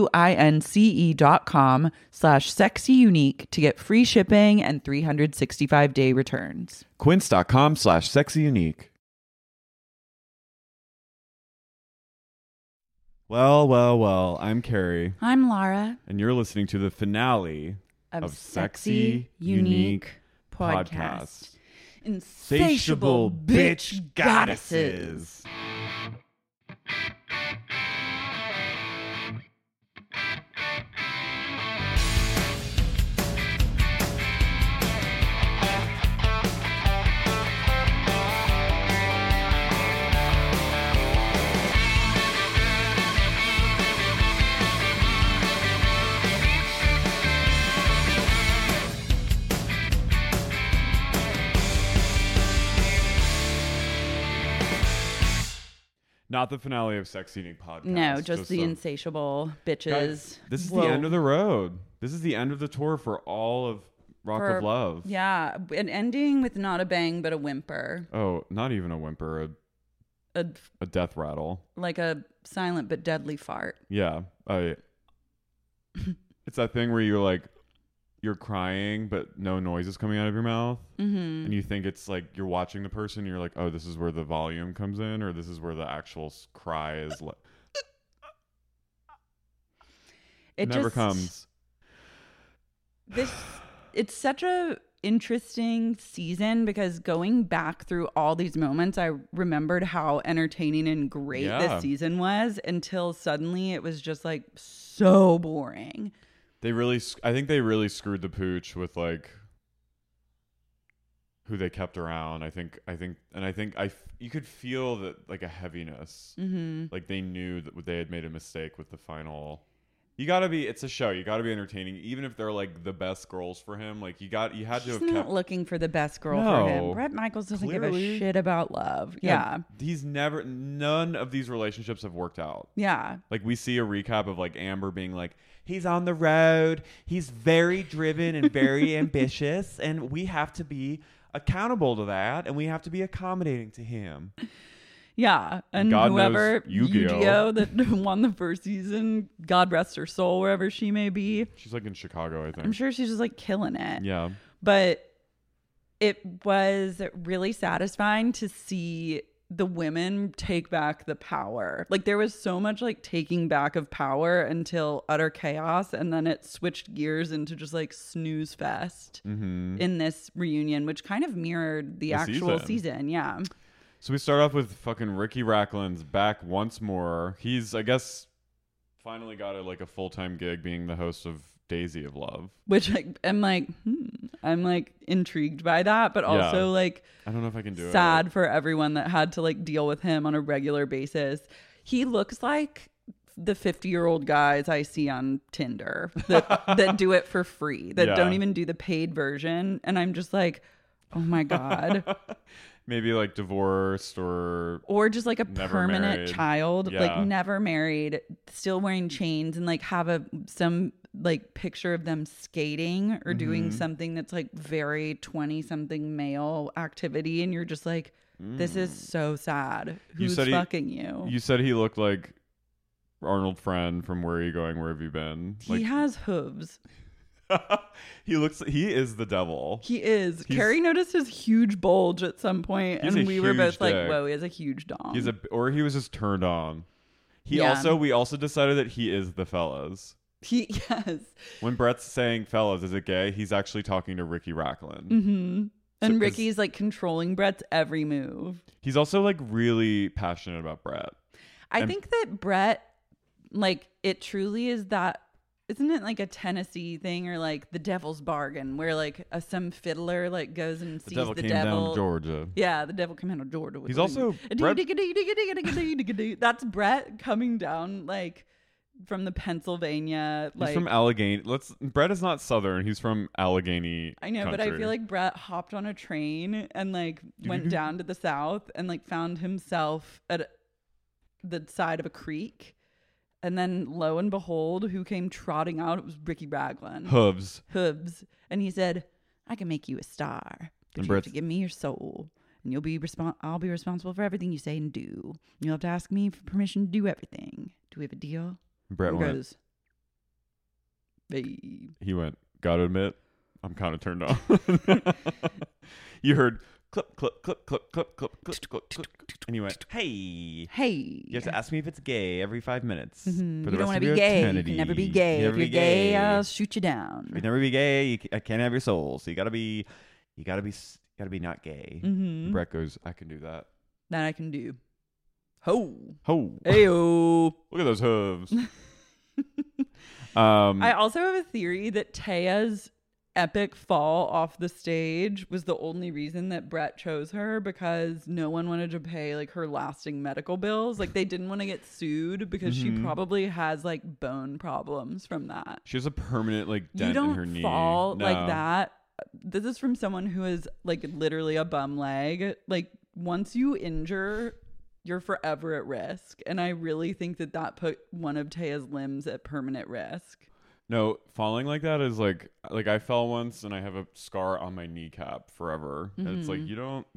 I: QUINCE.com/sexyunique to get free shipping and 365-day returns.
H: Quince.com/sexyunique. Well, I'm Carrie.
I: I'm Lara.
H: And you're listening to the finale of Sexy Unique Podcast.
I: Insatiable bitch goddesses.
H: Not the finale of Sexy Unique Podcast.
I: No, just the insatiable bitches.
H: Guys, this is the end of the road. This is the end of the tour for all of Rock of Love.
I: Yeah, an ending with not a bang but a whimper.
H: Oh, not even a whimper, a death rattle.
I: Like a silent but deadly fart.
H: Yeah. It's that thing where you're crying, but no noise is coming out of your mouth. Mm-hmm. And you think it's like you're watching the person. And you're like, oh, this is where the volume comes in, or this is where the actual cry is. It never comes.
I: It's such a interesting season because going back through all these moments, I remembered how entertaining and great this season was until suddenly it was just like so boring.
H: I think they really screwed the pooch with like who they kept around. You could feel that like a heaviness. Mm-hmm. Like they knew that they had made a mistake with the final. It's a show. You gotta be entertaining, even if they're like the best girls for him. Like you had to have kept.
I: He's not looking for the best girl for him. Bret Michaels doesn't give a shit about love. Yeah.
H: None of these relationships have worked out.
I: Yeah.
H: Like we see a recap of like Amber being like, he's on the road. He's very driven and very ambitious. And we have to be accountable to that. And we have to be accommodating to him.
I: Yeah. And
H: God
I: whoever
H: knows
I: Yu-Gi-Oh that won the first season, God rest her soul, wherever she may be.
H: She's like in Chicago, I think.
I: I'm sure she's just like killing it.
H: Yeah.
I: But it was really satisfying to see the women take back the power. Like there was so much like taking back of power until utter chaos, and then it switched gears into just like snooze fest in this reunion, which kind of mirrored the actual season. Yeah.
H: So we start off with fucking Ricky Racklin's back once more. He's, I guess, finally got a full-time gig being the host of Daisy of Love.
I: Which I'm like, I'm like intrigued by that, but also like
H: I don't know if I can do
I: sad for everyone that had to like deal with him on a regular basis. He looks like the 50-year-old guys I see on Tinder that do it for free, that don't even do the paid version. And I'm just like, oh my God.
H: Maybe like divorced or
I: just like a permanent
H: married.
I: child, like never married, still wearing chains, and like have some like picture of them skating or doing something that's like very 20-something male activity. And you're just like, this is so sad. Who's fucking you?
H: You said he looked like Arnold Friend from Where Are You Going, Where Have You Been?
I: He has hooves.
H: He is the devil.
I: He is. Carrie noticed his huge bulge at some point, and we were both like, whoa, he has a huge dong.
H: Or he was just turned on. We also decided that he is the fellas.
I: Yes.
H: When Brett's saying fellas, is it gay? He's actually talking to Ricky Racklin.
I: Mm-hmm. And Ricky's like controlling Brett's every move.
H: He's also like really passionate about Brett.
I: I think that Brett, like, it truly is that. Isn't it like a Tennessee thing or like the Devil's Bargain where like some fiddler like goes and sees the devil
H: came down to Georgia.
I: Yeah, the devil came down to Georgia.
H: He's also
I: that's Brett coming down like from the Pennsylvania.
H: He's from Allegheny. Brett is not Southern. He's from Allegheny.
I: I know,
H: country.
I: but I feel like Brett hopped on a train and like went down to the South and like found himself at the side of a creek. And then, lo and behold, who came trotting out? It was Ricky Raglan.
H: Hooves.
I: And he said, I can make you a star, but you have to give me your soul. And I'll be responsible for everything you say and do. You'll have to ask me for permission to do everything. Do we have a deal?
H: Brett
I: goes,
H: babe. He went, gotta admit, I'm kind of turned on. You heard clip, clip, clip, clip, clip, clip, clip, clip, clip. And he went, hey.
I: You
H: have to ask me if it's gay every 5 minutes.
I: Mm-hmm. You don't want to be gay. You can never be gay. If you're gay, I'll shoot you down.
H: You never be gay. I can't have your soul. So you gotta be not gay.
I: Mm-hmm.
H: Brett goes, I can do that.
I: That I can do. Ho.
H: Ayo. Look at those hooves.
I: I also have a theory that Taya's epic fall off the stage was the only reason that Brett chose her, because no one wanted to pay like her lasting medical bills. Like they didn't want to get sued because she probably has like bone problems from that.
H: She has a permanent like dent in her knee.
I: You don't fall like that. This is from someone who is like literally a bum leg. Like once you injure, you're forever at risk. And I really think that put one of Taya's limbs at permanent risk.
H: No, falling like that is like I fell once and I have a scar on my kneecap forever. Mm-hmm. And it's like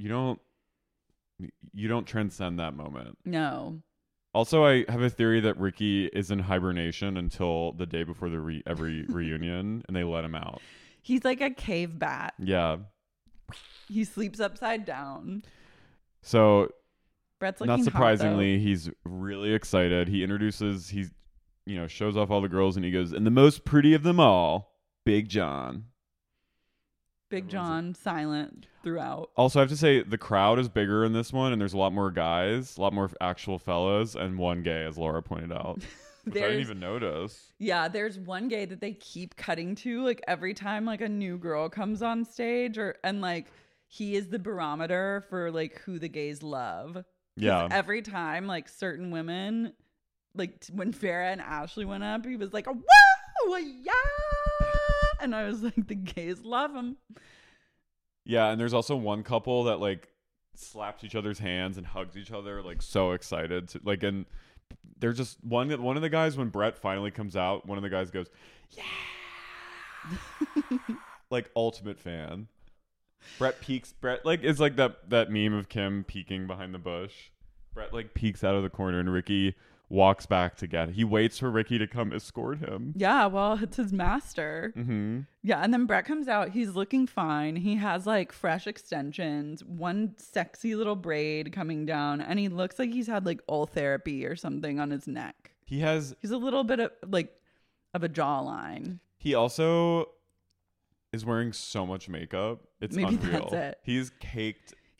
H: you don't transcend that moment.
I: No.
H: Also, I have a theory that Ricky is in hibernation until the day before every reunion, and they let him out.
I: He's like a cave bat.
H: Yeah.
I: He sleeps upside down.
H: So,
I: Brett's looking
H: not surprisingly,
I: hot,
H: he's really excited. He shows off all the girls, and he goes, and the most pretty of them all, Big John.
I: Big John, silent throughout.
H: Also, I have to say, the crowd is bigger in this one, and there's a lot more guys, a lot more actual fellas, and one gay, as Laura pointed out. Which I didn't even notice.
I: Yeah, there's one gay that they keep cutting to, like, every time, like, a new girl comes on stage, and, like, he is the barometer for, like, who the gays love.
H: Yeah.
I: Every time, like, certain women... Like when Farrah and Ashley went up, he was like, "Woo, yeah!" And I was like, "The gays love him."
H: Yeah, and there's also one couple that like slaps each other's hands and hugs each other, like so excited to like. And they're just one of the guys, when Brett finally comes out, one of the guys goes, "Yeah!" Like ultimate fan. Brett like is like that meme of Kim peeking behind the bush. Brett like peeks out of the corner, and Ricky walks back to get it. He waits for Ricky to come escort him.
I: Yeah, well, it's his master.
H: Mm-hmm.
I: Yeah, and then Brett comes out. He's looking fine. He has like fresh extensions, one sexy little braid coming down, and he looks like he's had like oil therapy or something on his neck. He's a little bit of a jawline.
H: He also is wearing so much makeup. It's
I: Maybe
H: unreal.
I: That's it.
H: He's caked.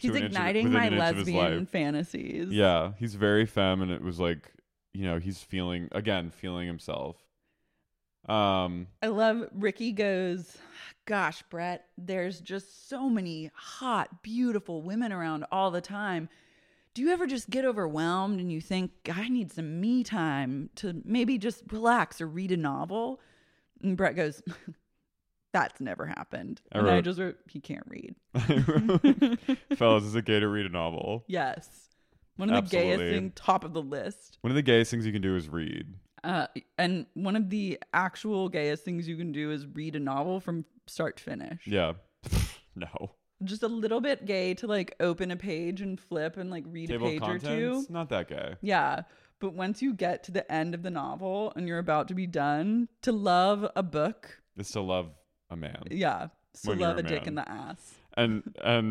I: He's igniting my lesbian fantasies.
H: Yeah, he's very femme, and it was like, he's feeling himself.
I: I love Ricky goes, gosh, Brett, there's just so many hot, beautiful women around all the time. Do you ever just get overwhelmed and you think, I need some me time to maybe just relax or read a novel? And Brett goes, that's never happened. I just wrote, he can't read.
H: Fellas, is it gay to read a novel?
I: Yes. One of the gayest things, top of the list.
H: One of the gayest things you can do is read.
I: And one of the actual gayest things you can do is read a novel from start to finish.
H: Yeah. No.
I: Just a little bit gay to like open a page and flip and like read
H: Table
I: a page or two.
H: Not that gay.
I: Yeah. But once you get to the end of the novel and you're about to be done, to love a book
H: is to love a man.
I: Yeah. To love a dick in the ass.
H: And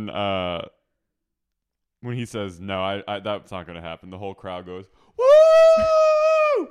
H: when he says, no, I that's not going to happen, the whole crowd goes, woo!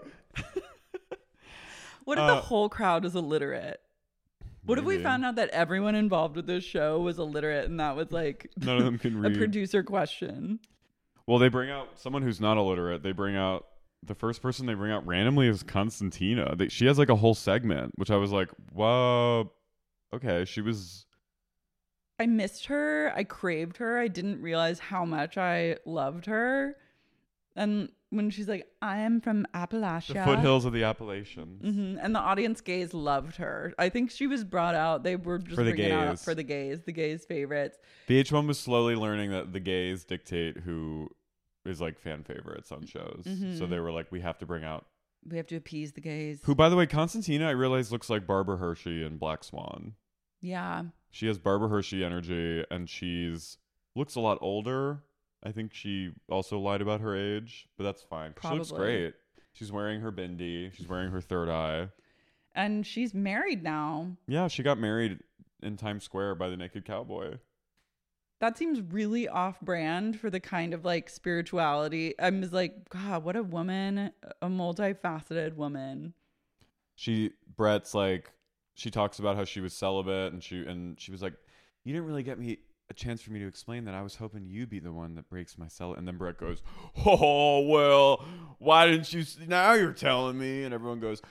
I: What if the whole crowd is illiterate? What if we found out that everyone involved with this show was illiterate and that was like
H: none of them can read?
I: A producer question.
H: Well, they bring out someone who's not illiterate. They bring out the first person they bring out randomly is Constantina. She has like a whole segment, which I was like, whoa, okay.
I: I missed her. I craved her. I didn't realize how much I loved her. And when she's like, I am from Appalachia.
H: The foothills of the Appalachians.
I: Mm-hmm. And the audience gays loved her. I think she was brought out. They were just bringing out for the gays' favorites.
H: VH1 was slowly learning that the gays dictate who is like fan favorites on shows. Mm-hmm. So they were like, we have to
I: appease the gays.
H: Who, by the way, Constantina, I realized looks like Barbara Hershey in Black Swan.
I: Yeah.
H: She has Barbara Hershey energy and looks a lot older. I think she also lied about her age, but that's fine. Probably. She looks great. She's wearing her bindi. She's wearing her third eye.
I: And she's married now.
H: Yeah, she got married in Times Square by the Naked Cowboy.
I: That seems really off-brand for the kind of like spirituality. I was like, God, what a woman, a multifaceted woman.
H: Brett's like, she talks about how she was celibate and she was like, you didn't really get me a chance for me to explain that. I was hoping you'd be the one that breaks my cell. And then Brett goes, oh, well, why didn't you? Now you're telling me. And everyone goes,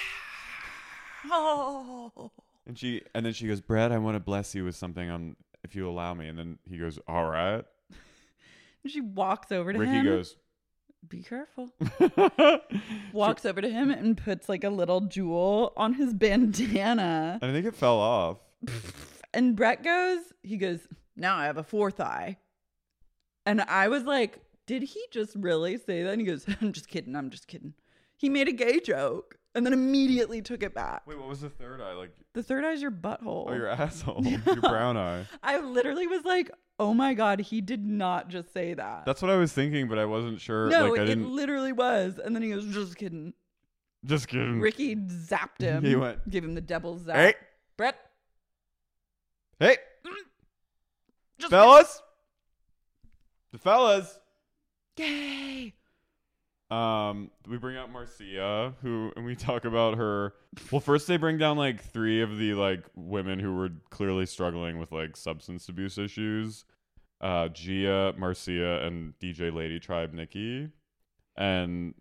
H: oh. And then she goes, Brett, I want to bless you with something if you allow me. And then he goes, all right.
I: She walks over to
H: him.
I: Ricky
H: goes,
I: be careful. Walks over to him and puts like a little jewel on his bandana.
H: And I think it fell off.
I: And Brett he goes, now I have a fourth eye. And I was like, did he just really say that? And he goes, I'm just kidding. He made a gay joke and then immediately took it back.
H: Wait, what was the third eye? Like
I: the third eye is your butthole.
H: Oh, your asshole. Your brown eye.
I: I literally was like, oh my God, he did not just say that.
H: That's what I was thinking, but I wasn't sure.
I: No, it literally was. And then he goes, just kidding.
H: Just kidding.
I: Ricky zapped him.
H: He went.
I: Gave him the devil zap.
H: Hey.
I: Brett.
H: Hey. Fellas. The fellas.
I: Yay.
H: We bring out Marcia, and we talk about her. Well, first they bring down like 3 of the like women who were clearly struggling with like substance abuse issues. Gia, Marcia, and DJ Lady Tribe Nikki. And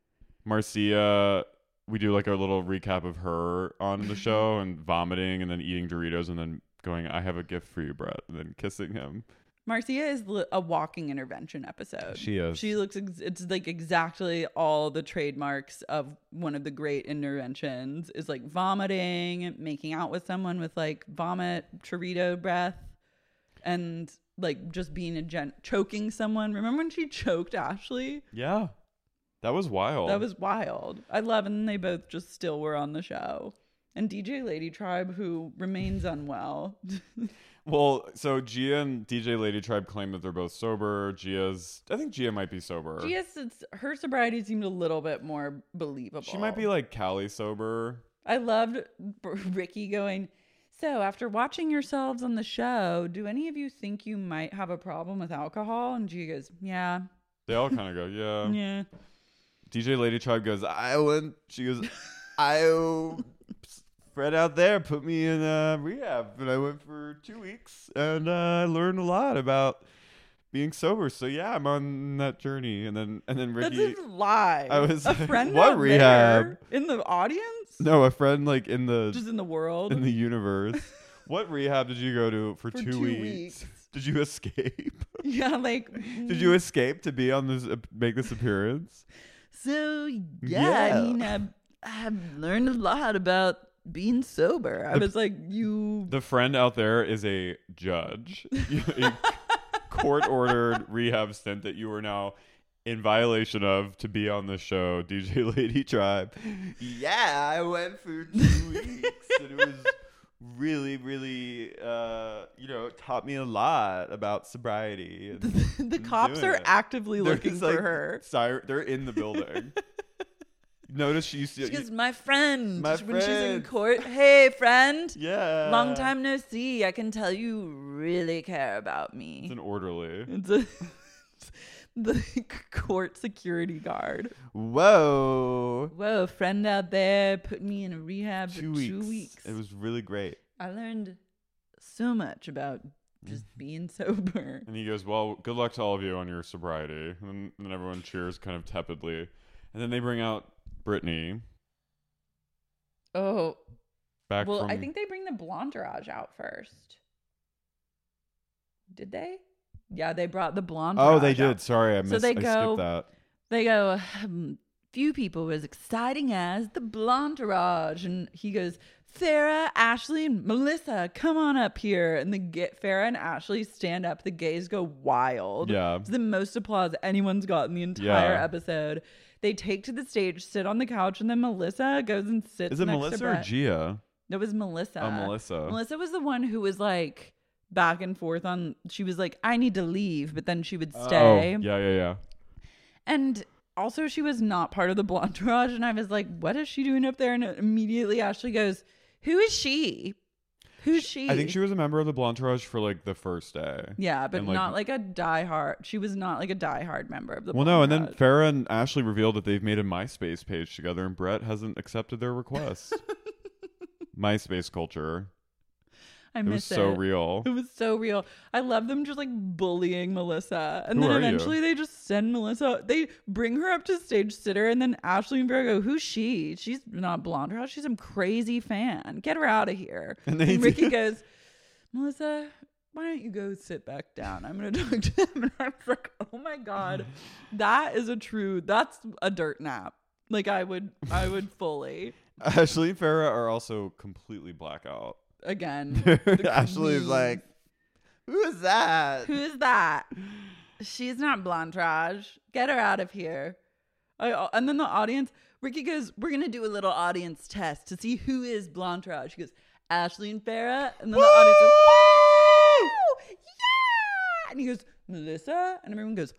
H: Marcia, we do like a little recap of her on the show and vomiting and then eating Doritos and then going, I have a gift for you, Brett, and then kissing him.
I: Marcia is a walking intervention episode.
H: She is.
I: She looks, it's like exactly all the trademarks of one of the great interventions is like vomiting, making out with someone with like vomit, chorito breath, and like just being choking someone. Remember when she choked Ashley?
H: Yeah. That was wild.
I: I love, and they both just still were on the show. And DJ Lady Tribe, who remains unwell.
H: Well, so Gia and DJ Lady Tribe claim that they're both sober. I think Gia might be sober.
I: Her sobriety seemed a little bit more believable.
H: She might be like Callie sober.
I: I loved Ricky going, so after watching yourselves on the show, do any of you think you might have a problem with alcohol? And Gia goes, yeah.
H: They all kind of go, yeah.
I: Yeah.
H: DJ Lady Tribe goes, Fred out there put me in rehab, and I went for 2 weeks, and I learned a lot about being sober. So yeah, I'm on that journey. And then Ricky.
I: That's a lie.
H: I was
I: a
H: like,
I: friend
H: what
I: out
H: rehab?
I: there in the audience?
H: No, a friend like in the
I: Just in the world.
H: in the universe. What rehab did you go to for 2
I: weeks?
H: Did you escape?
I: Yeah, like.
H: Did you escape to be on this make this appearance?
I: So yeah. I mean, I've learned a lot about being sober. I was like, you.
H: The friend out there is a judge. A court-ordered rehab stint that you are now in violation of to be on the show, DJ Lady Tribe. Yeah, I went for 2 weeks, and it was really, really, taught me a lot about sobriety.
I: The cops are actively looking for her.
H: They're in the building. Notice she
I: goes, my friend.
H: My
I: when she's in
H: friend.
I: court. Hey, friend.
H: Yeah.
I: Long time no see. I can tell you really care about me.
H: It's an orderly.
I: It's the court security guard.
H: Whoa,
I: friend out there put me in a rehab for 2 weeks.
H: It was really great.
I: I learned so much about just being sober.
H: And he goes, well, good luck to all of you on your sobriety. And then everyone cheers kind of tepidly. And then they bring out Brittany.
I: Oh.
H: Back
I: well,
H: from...
I: I think they bring the Blonderage out first. Did they? Yeah, they brought the Blonderage
H: Oh, they
I: out.
H: did. Sorry, I
I: So they
H: I
I: go,
H: skipped that.
I: They go, few people were as exciting as the Blonderage. And he goes, Farrah, Ashley, and Melissa, come on up here. And Farrah and Ashley stand up. The gays go wild.
H: Yeah.
I: It's the most applause anyone's got in the entire
H: Yeah.
I: episode. They take to the stage, sit on the couch, and then Melissa goes and sits
H: Is it
I: next
H: Melissa
I: to
H: or
I: Brett.
H: Gia?
I: It was Melissa.
H: Oh, Melissa.
I: Melissa was the one who was like back and forth on, she was like, I need to leave, but then she would stay.
H: Oh, yeah.
I: And also she was not part of the Blonderage, and I was like, what is she doing up there? And immediately Ashley goes, who is she? Who's she?
H: I think she was a member of the Blonderage for like the first day.
I: Yeah, but
H: And,
I: not like a diehard. She was not like a diehard member of the
H: Well, no, and then
I: Blonderage.
H: Farrah and Ashley revealed that they've made a MySpace page together, and Brett hasn't accepted their request. MySpace culture.
I: I
H: It was
I: miss
H: so real.
I: It was so real. I love them just like bullying Melissa. And
H: Who
I: then
H: are you?
I: eventually they just send Melissa, they bring her up to stage, sit her, and then Ashley and Farrah go, who's she? She's not Blonderage. She's some crazy fan. Get her out of here.
H: And
I: And,
H: they
I: Ricky
H: do.
I: goes, Melissa, why don't you go sit back down? I'm going to talk to them. And I was like, oh my God, that's a dirt nap. Like I would fully.
H: Ashley and Farrah are also completely blackout.
I: Again.
H: Ashley is like, who is that?
I: Who is that? She's not Blonderage. Get her out of here. And then the audience, Ricky goes, we're going to do a little audience test to see who is Blonderage. He goes, Ashley and Farrah. And then the audience goes, woo! Yeah! And he goes, Melissa. And everyone goes,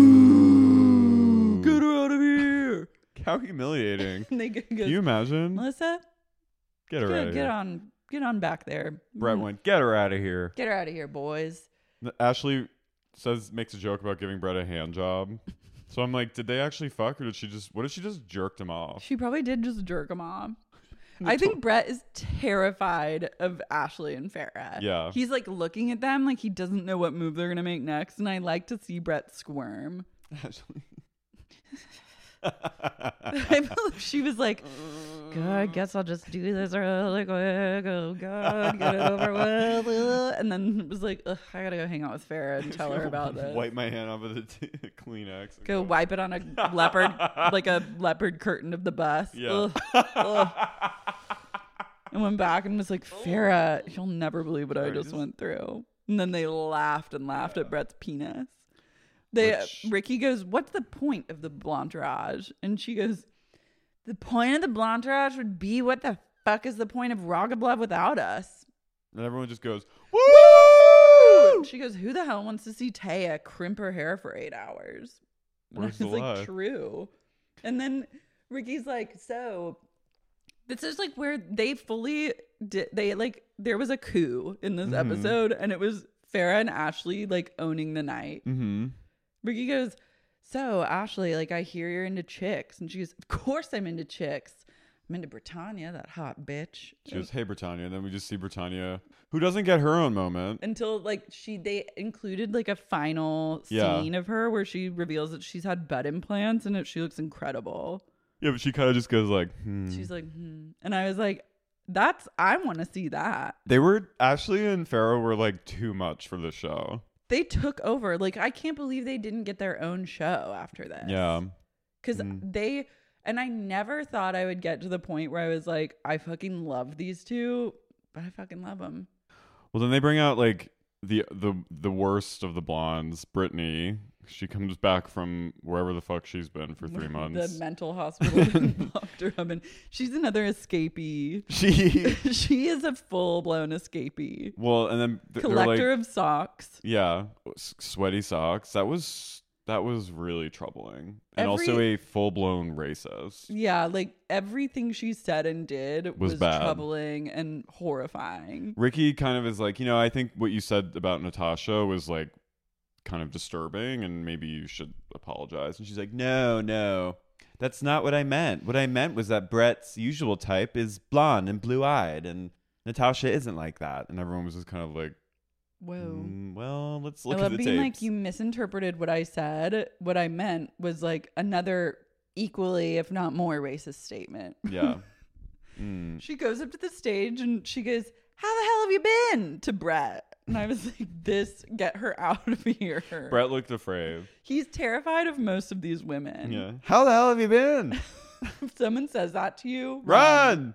I: boo! Get her out of here.
H: How humiliating.
I: And they go,
H: Can you imagine?
I: Melissa,
H: Get her out of here.
I: get on back there.
H: Brett went, get her out of here.
I: Get her out of here, boys.
H: Ashley makes a joke about giving Brett a hand job. So I'm like, did they actually fuck, or what if she just jerked him off?
I: She probably did just jerk him off. I think Brett is terrified of Ashley and Farrah.
H: Yeah.
I: He's like looking at them like he doesn't know what move they're going to make next. And I like to see Brett squirm.
H: Ashley.
I: I believe she was like, God, I guess I'll just do this really quick. Oh, God, get it over with. And then it was like, ugh, I got to go hang out with Farrah and tell her about this.
H: Wipe my hand off with a Kleenex. and
I: Go wipe it on a leopard, like a leopard curtain of the bus.
H: Yeah.
I: Ugh. Ugh. And went back and was like, Farrah, you'll never believe what I just went through. And then they laughed and laughed at Brett's penis. Ricky goes, what's the point of the Blonderage? And she goes, the point of the Blonderage would be, what the fuck is the point of Rogoblev without us?
H: And everyone just goes,
I: woo! And she goes, who the hell wants to see Taya crimp her hair for 8 hours? And
H: Where's
I: I was
H: the
I: like,
H: lie?
I: true. And then Ricky's like, so this is like where they fully did, there was a coup in this episode, and it was Farrah and Ashley like owning the night.
H: Mm-hmm.
I: Ricky goes, so Ashley, like I hear you're into chicks. And she goes, of course I'm into chicks. I'm into Britannia, that hot bitch.
H: She goes, hey, Britannia. And then we just see Britannia, who doesn't get her own moment.
I: Until like they included like a final scene of her where she reveals that she's had butt implants and she looks incredible.
H: Yeah, but she kind of just goes like,
I: She's like, And I was like, I want to see that.
H: They were, Ashley and Farrah were like too much for the show.
I: They took over. Like, I can't believe they didn't get their own show after this.
H: Yeah.
I: Because and I never thought I would get to the point where I was like, I fucking love these two, but I fucking love them.
H: Well, then they bring out like the worst of the blondes, Brittany. She comes back from wherever the fuck she's been for 3 months.
I: The mental hospital locked her up, and she's another escapee. She is a full blown escapee.
H: Well, and then
I: collector of socks.
H: Yeah, sweaty socks. That was really troubling, and also a full blown racist.
I: Yeah, like everything she said and did was
H: bad.
I: Troubling and horrifying.
H: Ricky kind of is like, I think what you said about Natasha was like kind of disturbing and maybe you should apologize. And she's like, no, that's not what I meant. What I meant was that Brett's usual type is blonde and blue-eyed and Natasha isn't like that. And everyone was just kind of like,
I: whoa.
H: Well, let's look
I: I
H: at
I: love
H: the
I: being
H: tapes.
I: like, you misinterpreted what I said. What I meant was like another equally, if not more, racist statement.
H: Yeah.
I: She goes up to the stage and she goes, how the hell have you been, to Brett? And I was like, get her out of here.
H: Brett looked afraid.
I: He's terrified of most of these women.
H: Yeah. How the hell have you been?
I: If someone says that to you,
H: run.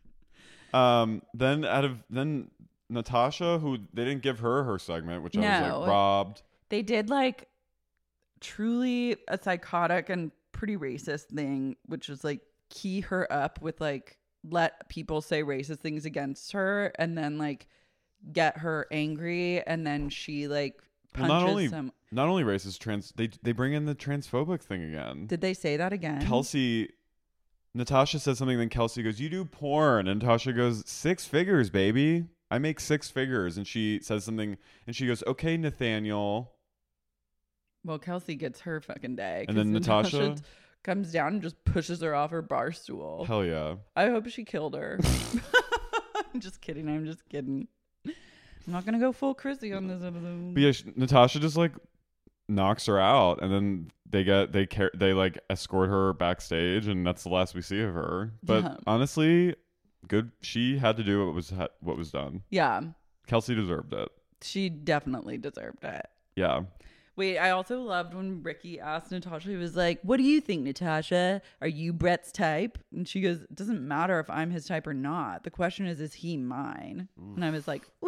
H: Then Natasha, who they didn't give her segment, which I was like robbed.
I: They did like truly a psychotic and pretty racist thing, which was like key her up with like let people say racist things against her and then like get her angry, and then she like punches
H: not only racist, they bring in the transphobic thing again.
I: Did they say that again?
H: Natasha says something, then Kelsey goes, you do porn, and Natasha goes, 6 figures, baby. I make 6 figures. And she says something and she goes, okay, Nathaniel.
I: Well, Kelsey gets her fucking day.
H: And then Natasha
I: comes down and just pushes her off her bar stool.
H: Hell yeah.
I: I hope she killed her. I'm just kidding. I'm not gonna go full Chrissy on this episode.
H: But yeah, Natasha just like knocks her out, and then they like escort her backstage, and that's the last we see of her. But honestly, good. She had to do what was done.
I: Yeah,
H: Kelsey deserved it.
I: She definitely deserved it.
H: Yeah.
I: Wait, I also loved when Ricky asked Natasha, he was like, what do you think, Natasha? Are you Brett's type? And she goes, it doesn't matter if I'm his type or not. The question is he mine? Oof. And I was like, ooh,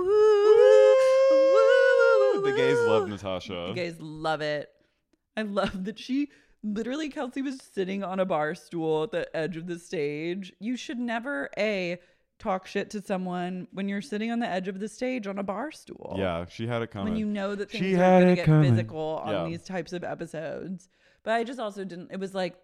I: ooh,
H: the gays love Natasha.
I: The gays love it. I love that Kelsey was sitting on a bar stool at the edge of the stage. You should never, talk shit to someone when you're sitting on the edge of the stage on a bar stool.
H: Yeah, she had it coming.
I: When you know that things are going to get physical on these types of episodes. But I just also didn't, it was like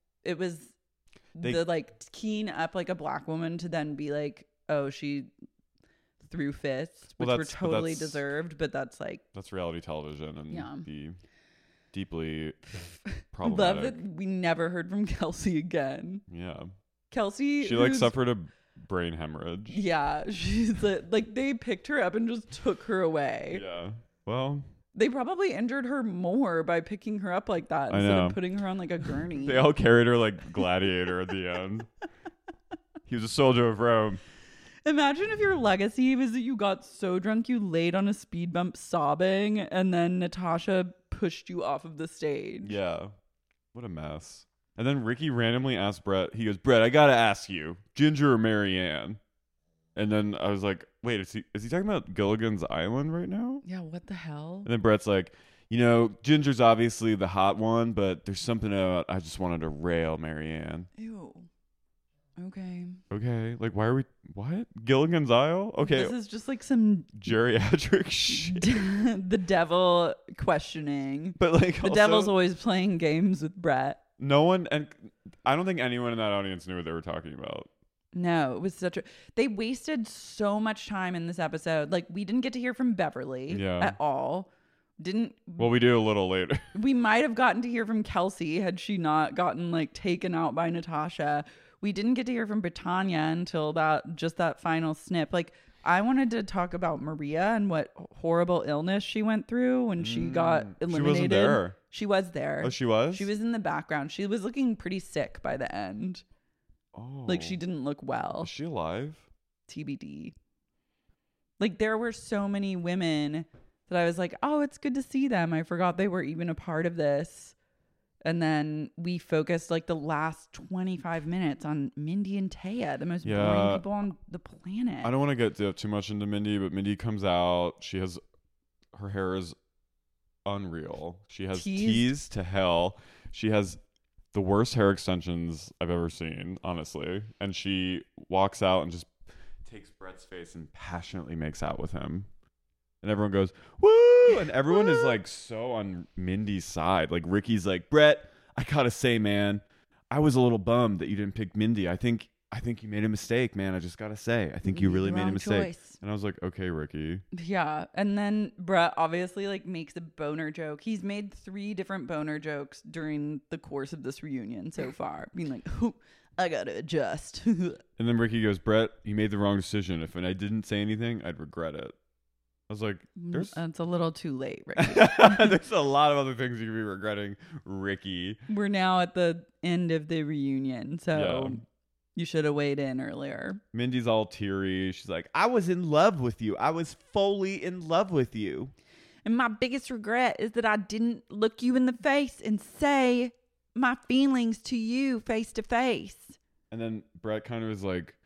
I: the like keying up like a black woman to then be like, oh, she threw fists, which were totally deserved, but that's
H: reality television and the deeply
I: I
H: problematic.
I: love that we never heard from Kelsey again.
H: Yeah.
I: Kelsey,
H: she like suffered a brain hemorrhage.
I: Yeah, she's like they picked her up and just took her away.
H: Yeah. Well,
I: they probably injured her more by picking her up like that instead of putting her on like a gurney.
H: They all carried her like Gladiator at the end. He was a soldier of Rome.
I: Imagine if your legacy was that you got so drunk you laid on a speed bump sobbing and then Natasha pushed you off of the stage.
H: Yeah. What a mess. And then Ricky randomly asked Brett, he goes, Brett, I gotta ask you, Ginger or Marianne? And then I was like, wait, is he talking about Gilligan's Island right now?
I: Yeah, what the hell?
H: And then Brett's like, Ginger's obviously the hot one, but there's something about, I just wanted to rail Marianne.
I: Ew. Okay.
H: Okay. Like, why are we, what? Gilligan's Isle? Okay.
I: This is just like some
H: geriatric shit.
I: The devil questioning.
H: But like,
I: the devil's always playing games with Brett.
H: No one, and I don't think anyone in that audience knew what they were talking about.
I: No, it was they wasted so much time in this episode. Like, we didn't get to hear from Beverly at all.
H: Well, we do a little later.
I: We might have gotten to hear from Kelsey had she not gotten like taken out by Natasha. we didn't get to hear from Britannia until that final snip. Like, I wanted to talk about Maria and what horrible illness she went through when she got eliminated.
H: She wasn't there.
I: She was there.
H: Oh, she was?
I: She was in the background. She was looking pretty sick by the end.
H: Oh.
I: Like, she didn't look well.
H: Is she alive?
I: TBD. Like, there were so many women that I was like, oh, it's good to see them. I forgot they were even a part of this. And then we focused like the last 25 minutes on Mindy and Taya, the most boring people on the planet.
H: I don't want to get too much into Mindy, but Mindy comes out. Her hair is unreal. She has teased to hell. She has the worst hair extensions I've ever seen, honestly. And she walks out and just takes Brett's face and passionately makes out with him. And everyone goes, woo! And everyone is like so on Mindy's side. Like Ricky's like, Brett, I gotta say, man, I was a little bummed that you didn't pick Mindy. I think you made a mistake, man. I just gotta say, I think you really made a mistake. Choice. And I was like, okay, Ricky.
I: Yeah. And then Brett obviously like makes a boner joke. He's made 3 different boner jokes during the course of this reunion so far, being like, I gotta adjust.
H: And then Ricky goes, Brett, you made the wrong decision. If I didn't say anything, I'd regret it. I was like,
I: it's a little too late, Ricky.
H: There's a lot of other things you could be regretting, Ricky.
I: We're now at the end of the reunion, so you should have weighed in earlier.
H: Mindy's all teary. She's like, I was in love with you. I was fully in love with you.
I: And my biggest regret is that I didn't look you in the face and say my feelings to you face to face.
H: And then Brett kind of is like,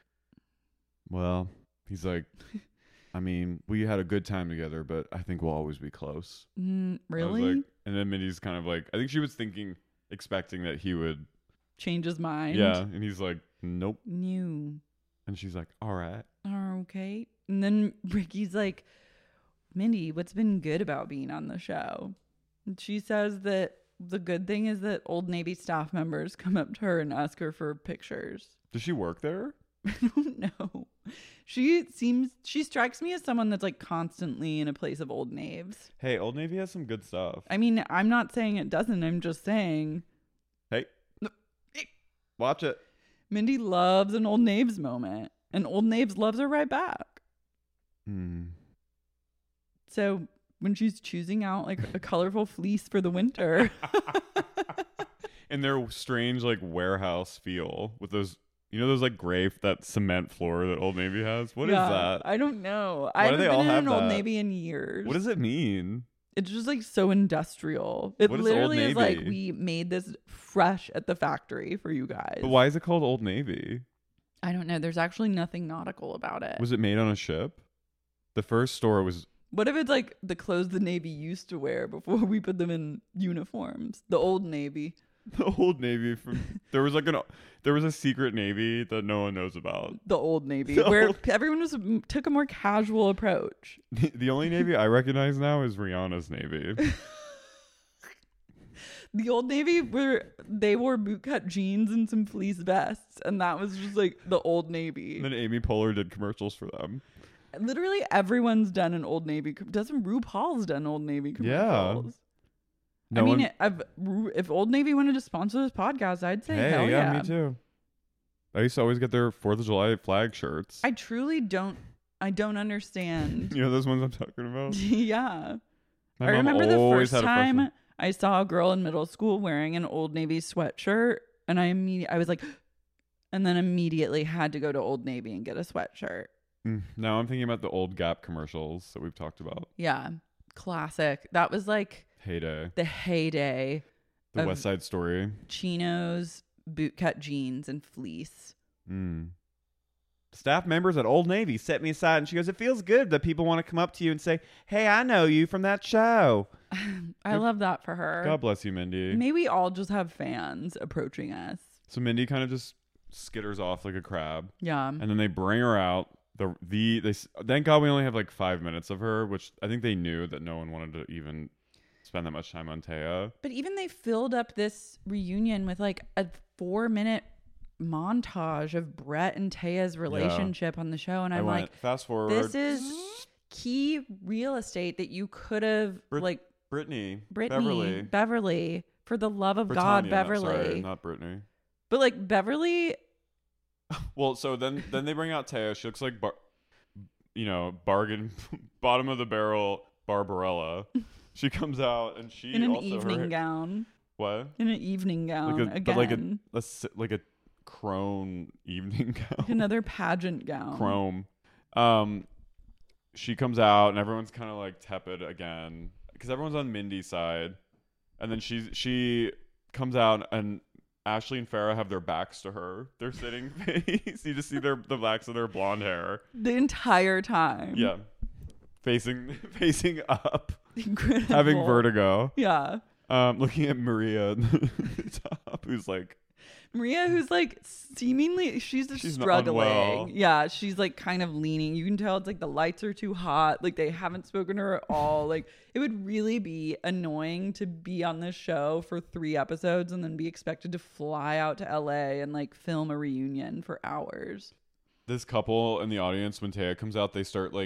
H: well, he's like, I mean, we had a good time together, but I think we'll always be close.
I: Really?
H: Like, and then Mindy's kind of like, I think she was expecting that he would
I: change his mind.
H: Yeah. And he's like, nope.
I: New.
H: And she's like, all right.
I: Okay. And then Ricky's like, Mindy, what's been good about being on the show? And she says that the good thing is that Old Navy staff members come up to her and ask her for pictures.
H: Does she work there?
I: I don't know. She strikes me as someone that's like constantly in a place of Old Naves.
H: Hey, Old Navy has some good stuff.
I: I mean, I'm not saying it doesn't. I'm just saying.
H: Hey. Watch it.
I: Mindy loves an Old Naves moment, and Old Naves loves her right back. So when she's choosing out like a colorful fleece for the winter.
H: And their strange like warehouse feel with those, you know, those like gray, that cement floor that Old Navy has. What is that?
I: I don't know.
H: Why
I: I haven't been in an Old
H: that?
I: Navy in years.
H: What does it mean?
I: It's just like so industrial. It
H: What is
I: literally
H: Old
I: is like
H: Navy?
I: we made this fresh at the factory for you guys.
H: But why is it called Old Navy?
I: I don't know. There's actually nothing nautical about it.
H: Was it made on a ship? The first store was.
I: What if it's like the clothes the Navy used to wear before we put them in uniforms? The Old Navy.
H: The Old Navy there was a secret Navy that no one knows about.
I: The Old Navy, where everyone took a more casual approach.
H: The only Navy I recognize now is Rihanna's Navy.
I: The Old Navy, where they wore bootcut jeans and some fleece vests, and that was just like the Old Navy.
H: And then Amy Poehler did commercials for them.
I: Literally everyone's done an Old Navy. Doesn't RuPaul's done Old Navy commercials? Yeah.
H: No
I: I mean, if Old Navy wanted to sponsor this podcast, I'd say hell yeah.
H: Me too. I used to always get their 4th of July flag shirts.
I: I truly don't understand.
H: You know those ones I'm talking about?
I: Yeah. I remember the first time I saw a girl in middle school wearing an Old Navy sweatshirt, and I was like, and then immediately had to go to Old Navy and get a sweatshirt.
H: Now I'm thinking about the old Gap commercials that we've talked about.
I: Yeah. Classic. That was like the heyday.
H: The West Side Story.
I: Chinos, bootcut jeans, and fleece.
H: Staff members at Old Navy set me aside and she goes, it feels good that people want to come up to you and say, hey, I know you from that show.
I: I love that for her.
H: God bless you, Mindy.
I: May we all just have fans approaching us.
H: So Mindy kind of just skitters off like a crab.
I: Yeah.
H: And then they bring her out. They thank God we only have like 5 minutes of her, which I think they knew that no one wanted to even spend that much time on Taya.
I: But even they filled up this reunion with like a 4-minute montage of Brett and Taya's relationship on the show, and I'm like,
H: fast forward.
I: This is key real estate that you could have
H: Brittany,
I: Beverly, for the love of
H: Britannia,
I: God, Beverly.
H: Sorry, not Brittany.
I: But like Beverly
H: Well, so then they bring out Taya. She looks like bargain bottom of the barrel Barbarella. She comes out and she
I: in an
H: also
I: evening gown.
H: What?
I: In an evening gown again.
H: But like a crone evening gown.
I: Like another pageant gown.
H: Chrome. She comes out and everyone's kind of like tepid again because everyone's on Mindy's side, and then she comes out and Ashley and Farrah have their backs to her. They're sitting face. You just see the backs of their blonde hair
I: the entire time.
H: Yeah, facing up,
I: Incredible.
H: having vertigo.
I: Yeah.
H: Looking at Maria at the top, who's like
I: seemingly she's
H: She's
I: struggling.
H: unwell.
I: Yeah, she's like kind of leaning. You can tell it's like the lights are too hot. Like they haven't spoken to her at all. Like it would really be annoying to be on this show for 3 episodes and then be expected to fly out to LA and like film a reunion for hours.
H: This couple in the audience, when Taya comes out, they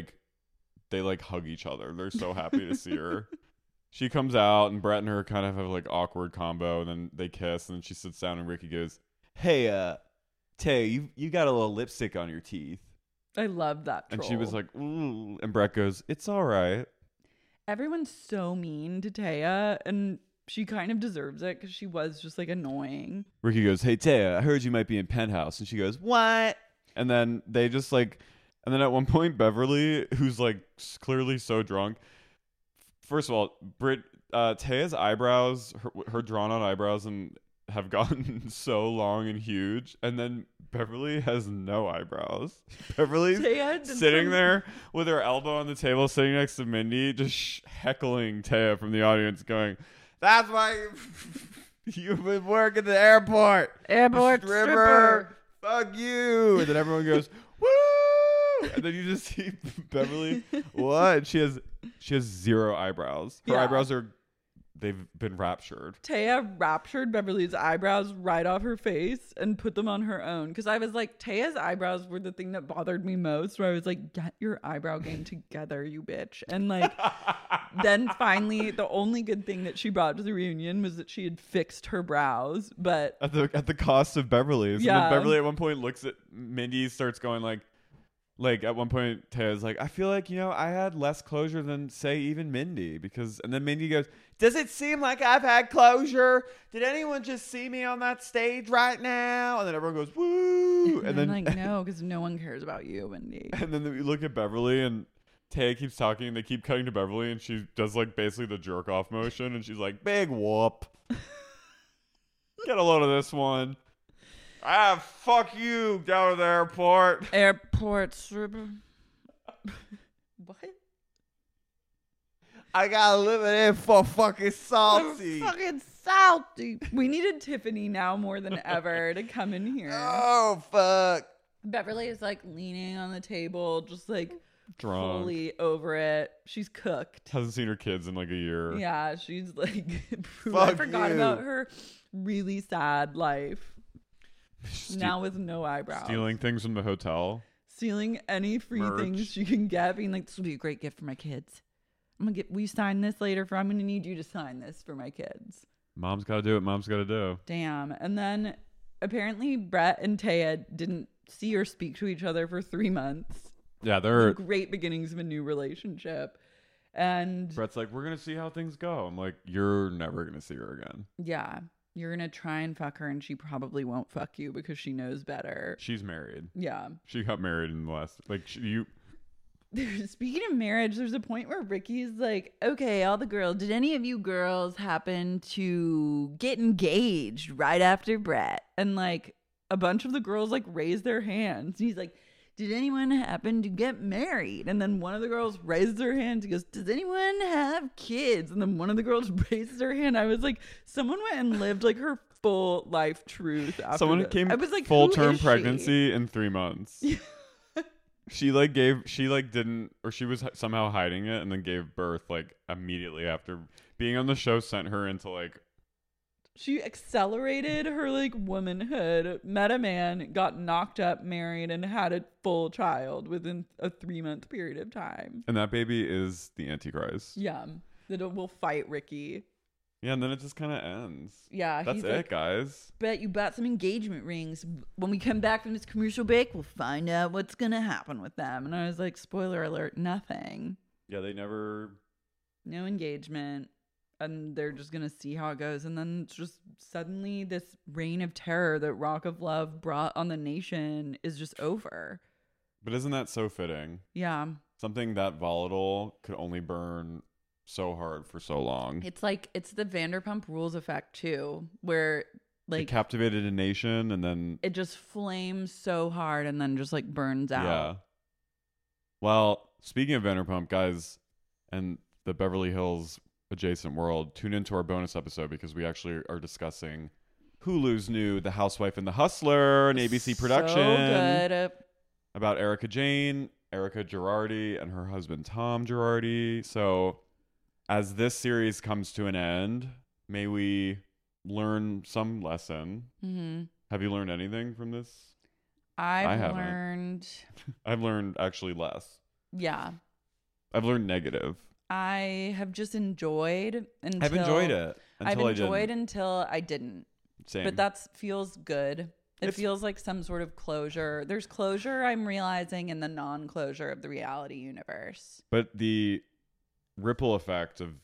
H: hug each other. They're so happy to see her. She comes out and Brett and her kind of have like awkward combo, and then they kiss, and then she sits down and Ricky goes, "Hey, Tay, you got a little lipstick on your teeth."
I: I love that troll.
H: And she was like, "Ooh," and Brett goes, "It's all right."
I: Everyone's so mean to Taya, and she kind of deserves it because she was just like annoying.
H: Ricky goes, "Hey, Taya, I heard you might be in Penthouse," and she goes, "What?" And then they just like, and then at one point Beverly, who's like clearly so drunk. First of all, Taya's eyebrows, her drawn-on eyebrows, and have gotten so long and huge, and then Beverly has no eyebrows. Beverly's sitting there with her elbow on the table, sitting next to Mindy, just heckling Taya from the audience, going, "That's why you've been working at the airport, stripper. Fuck you!" And then everyone goes, "Woo!" And then you just see Beverly. What? She has 0 eyebrows. Her eyebrows they've been raptured.
I: Taya raptured Beverly's eyebrows right off her face and put them on her own. Because I was like, Taya's eyebrows were the thing that bothered me most. Where I was like, get your eyebrow game together, you bitch. And like, then finally, the only good thing that she brought to the reunion was that she had fixed her brows. But
H: at the cost of Beverly's.
I: Yeah.
H: And then Beverly at one point looks at Mindy, starts going like at one point Taya's like, "I feel like, I had less closure than say even Mindy," and then Mindy goes, "Does it seem like I've had closure? Did anyone just see me on that stage right now?" And then everyone goes, "Woo!"
I: And then I'm like, no, because no one cares about you, Mindy.
H: And then we look at Beverly and Taya keeps talking and they keep cutting to Beverly and she does like basically the jerk off motion and she's like, "Big whoop. Get a load of this one. Fuck you down at the airport."
I: Airport stripper. What?
H: "I got a living in for fucking salty."
I: Fucking salty. We needed Tiffany now more than ever to come in here.
H: Oh, fuck.
I: Beverly is like leaning on the table, just like
H: Drunk.
I: fully over it. She's cooked.
H: Hasn't seen her kids in like a year.
I: Yeah, she's like, I
H: Fuck
I: forgot
H: you.
I: about her really sad life. Now with no eyebrows.
H: Stealing things from the hotel.
I: Stealing any free
H: Merch.
I: things she can get, being like, "This will be a great gift for my kids. Will you sign this later? I'm going to need you to sign this for my kids."
H: Mom's got to do what mom's got to do.
I: Damn. And then apparently Brett and Taya didn't see or speak to each other for 3 months.
H: Yeah, they're...
I: Great beginnings of a new relationship. And
H: Brett's like, "We're going to see how things go." I'm like, "You're never going to see her again."
I: yeah, you're going to try and fuck her and she probably won't fuck you because she knows better.
H: She's married.
I: Yeah.
H: She got married in the last...
I: Speaking of marriage, there's a point where Ricky's like, "Okay, all the girls, did any of you girls happen to get engaged right after Brett?" And like a bunch of the girls like raise their hands. And he's like, "Did anyone happen to get married?" And then one of the girls raised their hand. He goes, "Does anyone have kids?" And then one of the girls raises her hand. I was like, someone went and lived like her full life truth. After
H: Someone
I: this.
H: came
I: I was like,
H: full
I: who
H: term
I: is she?
H: pregnancy in 3 months. She was somehow hiding it and then gave birth like immediately after being on the show. Sent her into like...
I: She accelerated her like womanhood, met a man, got knocked up, married, and had a full child within a 3-month period of time.
H: And that baby is the Antichrist.
I: Yeah, that will fight Ricky.
H: Yeah, and then it just kind of ends.
I: Yeah.
H: That's
I: he's
H: it,
I: like,
H: guys.
I: Bet you bought some engagement rings. When we come back from this commercial break, we'll find out what's going to happen with them. And I was like, spoiler alert, nothing.
H: Yeah, they never...
I: No engagement. And they're just going to see how it goes. And then just suddenly this reign of terror that Rock of Love brought on the nation is just over.
H: But isn't that so fitting?
I: Yeah.
H: Something that volatile could only burn so hard for so long.
I: It's like, it's the Vanderpump Rules effect too, where like
H: it captivated a nation and then
I: it just flames so hard and then just like burns out.
H: Yeah. Well, speaking of Vanderpump, guys, and the Beverly Hills adjacent world, tune into our bonus episode because we actually are discussing Hulu's new The Housewife and the Hustler, an ABC production.
I: So good.
H: About Erica Girardi, and her husband Tom Girardi. So as this series comes to an end, may we learn some lesson. Mm-hmm. Have you learned anything from this?
I: I haven't.
H: I've learned actually less.
I: Yeah.
H: I've learned negative.
I: I have just enjoyed until...
H: I've enjoyed it.
I: I've enjoyed until I didn't.
H: Same.
I: But that feels good. It feels like some sort of closure. There's closure, I'm realizing, in the non-closure of the reality universe.
H: But the ripple effect of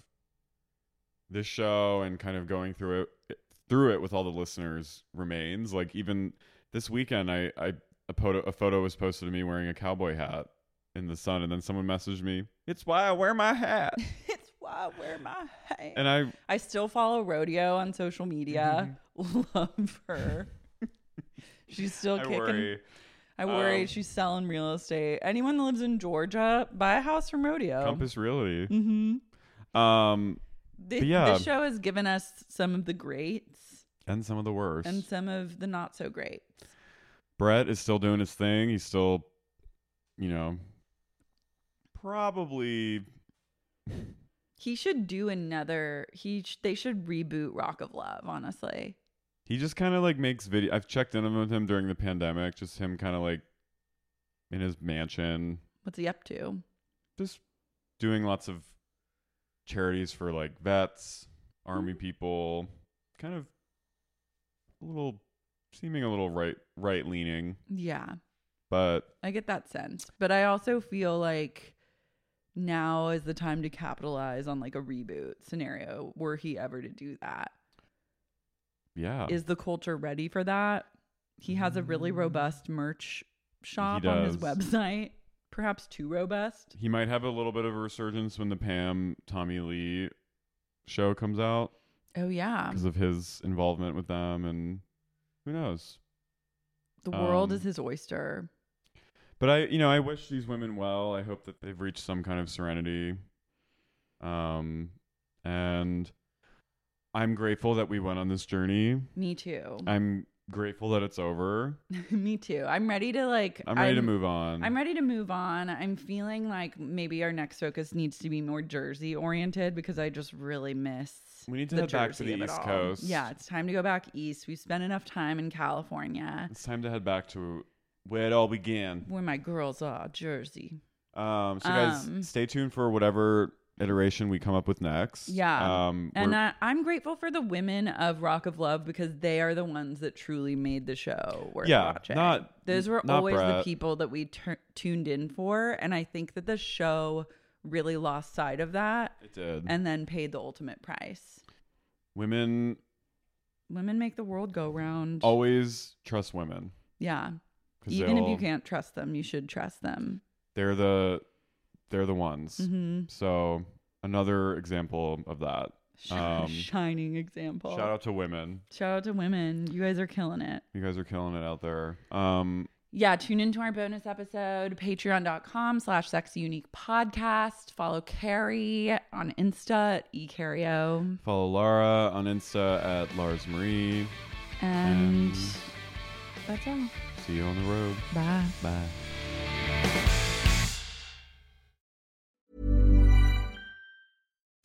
H: this show and kind of going through it with all the listeners remains. Like even this weekend, a photo was posted of me wearing a cowboy hat in the sun, and then someone messaged me, "It's why I wear my hat."
I: It's why I wear my hat.
H: And
I: I still follow Rodeo on social media. Love her. She's still kicking. I worry she's selling real estate. Anyone that lives in Georgia, buy a house from Rodeo.
H: Compass Realty.
I: Mm-hmm.
H: Yeah.
I: This show has given us some of the greats.
H: And some of the worst.
I: And some of the not so greats.
H: Brett is still doing his thing. He's still, probably...
I: He should do another... They should reboot Rock of Love, honestly.
H: He just kind of like makes video. I've checked in with him during the pandemic. Just him kind of like in his mansion.
I: What's he up to?
H: Just doing lots of charities for like vets, army people. Kind of seeming a little right leaning.
I: Yeah.
H: But
I: I get that sense. But I also feel like now is the time to capitalize on like a reboot scenario were he ever to do that.
H: Yeah.
I: Is the culture ready for that? He has a really robust merch shop on his website. Perhaps too robust.
H: He might have a little bit of a resurgence when the Pam Tommy Lee show comes out.
I: Oh, yeah.
H: Because of his involvement with them, and who knows?
I: The world is his oyster.
H: But I wish these women well. I hope that they've reached some kind of serenity. And I'm grateful that we went on this journey.
I: Me too.
H: I'm grateful that it's over.
I: Me too. I'm ready to
H: move on.
I: I'm ready to move on. I'm feeling like maybe our next focus needs to be more Jersey oriented because I just really miss.
H: We need to head back to the East Coast.
I: Yeah, it's time to go back east. We spent enough time in California.
H: It's time to head back to where it all began.
I: Where my girls are, Jersey.
H: So guys, stay tuned for whatever iteration we come up with next.
I: Yeah. And I'm grateful for the women of Rock of Love because they are the ones that truly made the show worth watching. Those were always the people that we tuned in for. And I think that the show really lost sight of that.
H: It did.
I: And then paid the ultimate price.
H: Women
I: make the world go round.
H: Always trust women.
I: Yeah. Even if you can't trust them, you should trust them.
H: They're the ones.
I: Mm-hmm.
H: So another example of that.
I: Shining example.
H: Shout out to women.
I: Shout out to women. You guys are killing it.
H: You guys are killing it out there.
I: Yeah, tune into our bonus episode, patreon.com/sexyuniquepodcast. Follow Carrie on Insta at eCarrio.
H: Follow Lara on Insta at Lars Marie.
I: And that's all.
H: See you on the road.
I: Bye.
H: Bye.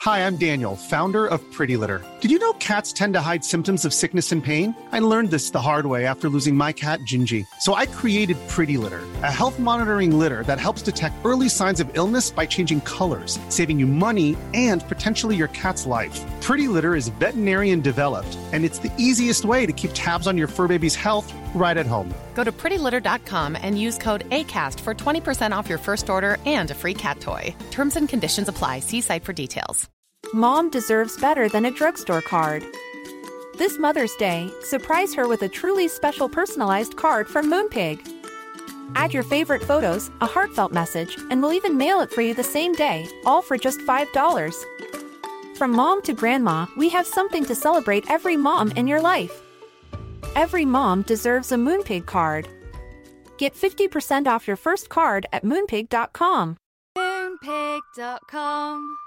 K: Hi, I'm Daniel, founder of Pretty Litter. Did you know cats tend to hide symptoms of sickness and pain? I learned this the hard way after losing my cat, Gingy. So I created Pretty Litter, a health monitoring litter that helps detect early signs of illness by changing colors, saving you money and potentially your cat's life. Pretty Litter is veterinarian developed, and it's the easiest way to keep tabs on your fur baby's health right at home.
L: Go to prettylitter.com and use code ACAST for 20% off your first order and a free cat toy. Terms and conditions apply. See site for details.
F: Mom deserves better than a drugstore card. This Mother's Day, surprise her with a truly special personalized card from Moonpig. Add your favorite photos, a heartfelt message, and we'll even mail it for you the same day, all for just $5. From mom to grandma, we have something to celebrate every mom in your life. Every mom deserves a Moonpig card. Get 50% off your first card at moonpig.com.
M: Moonpig.com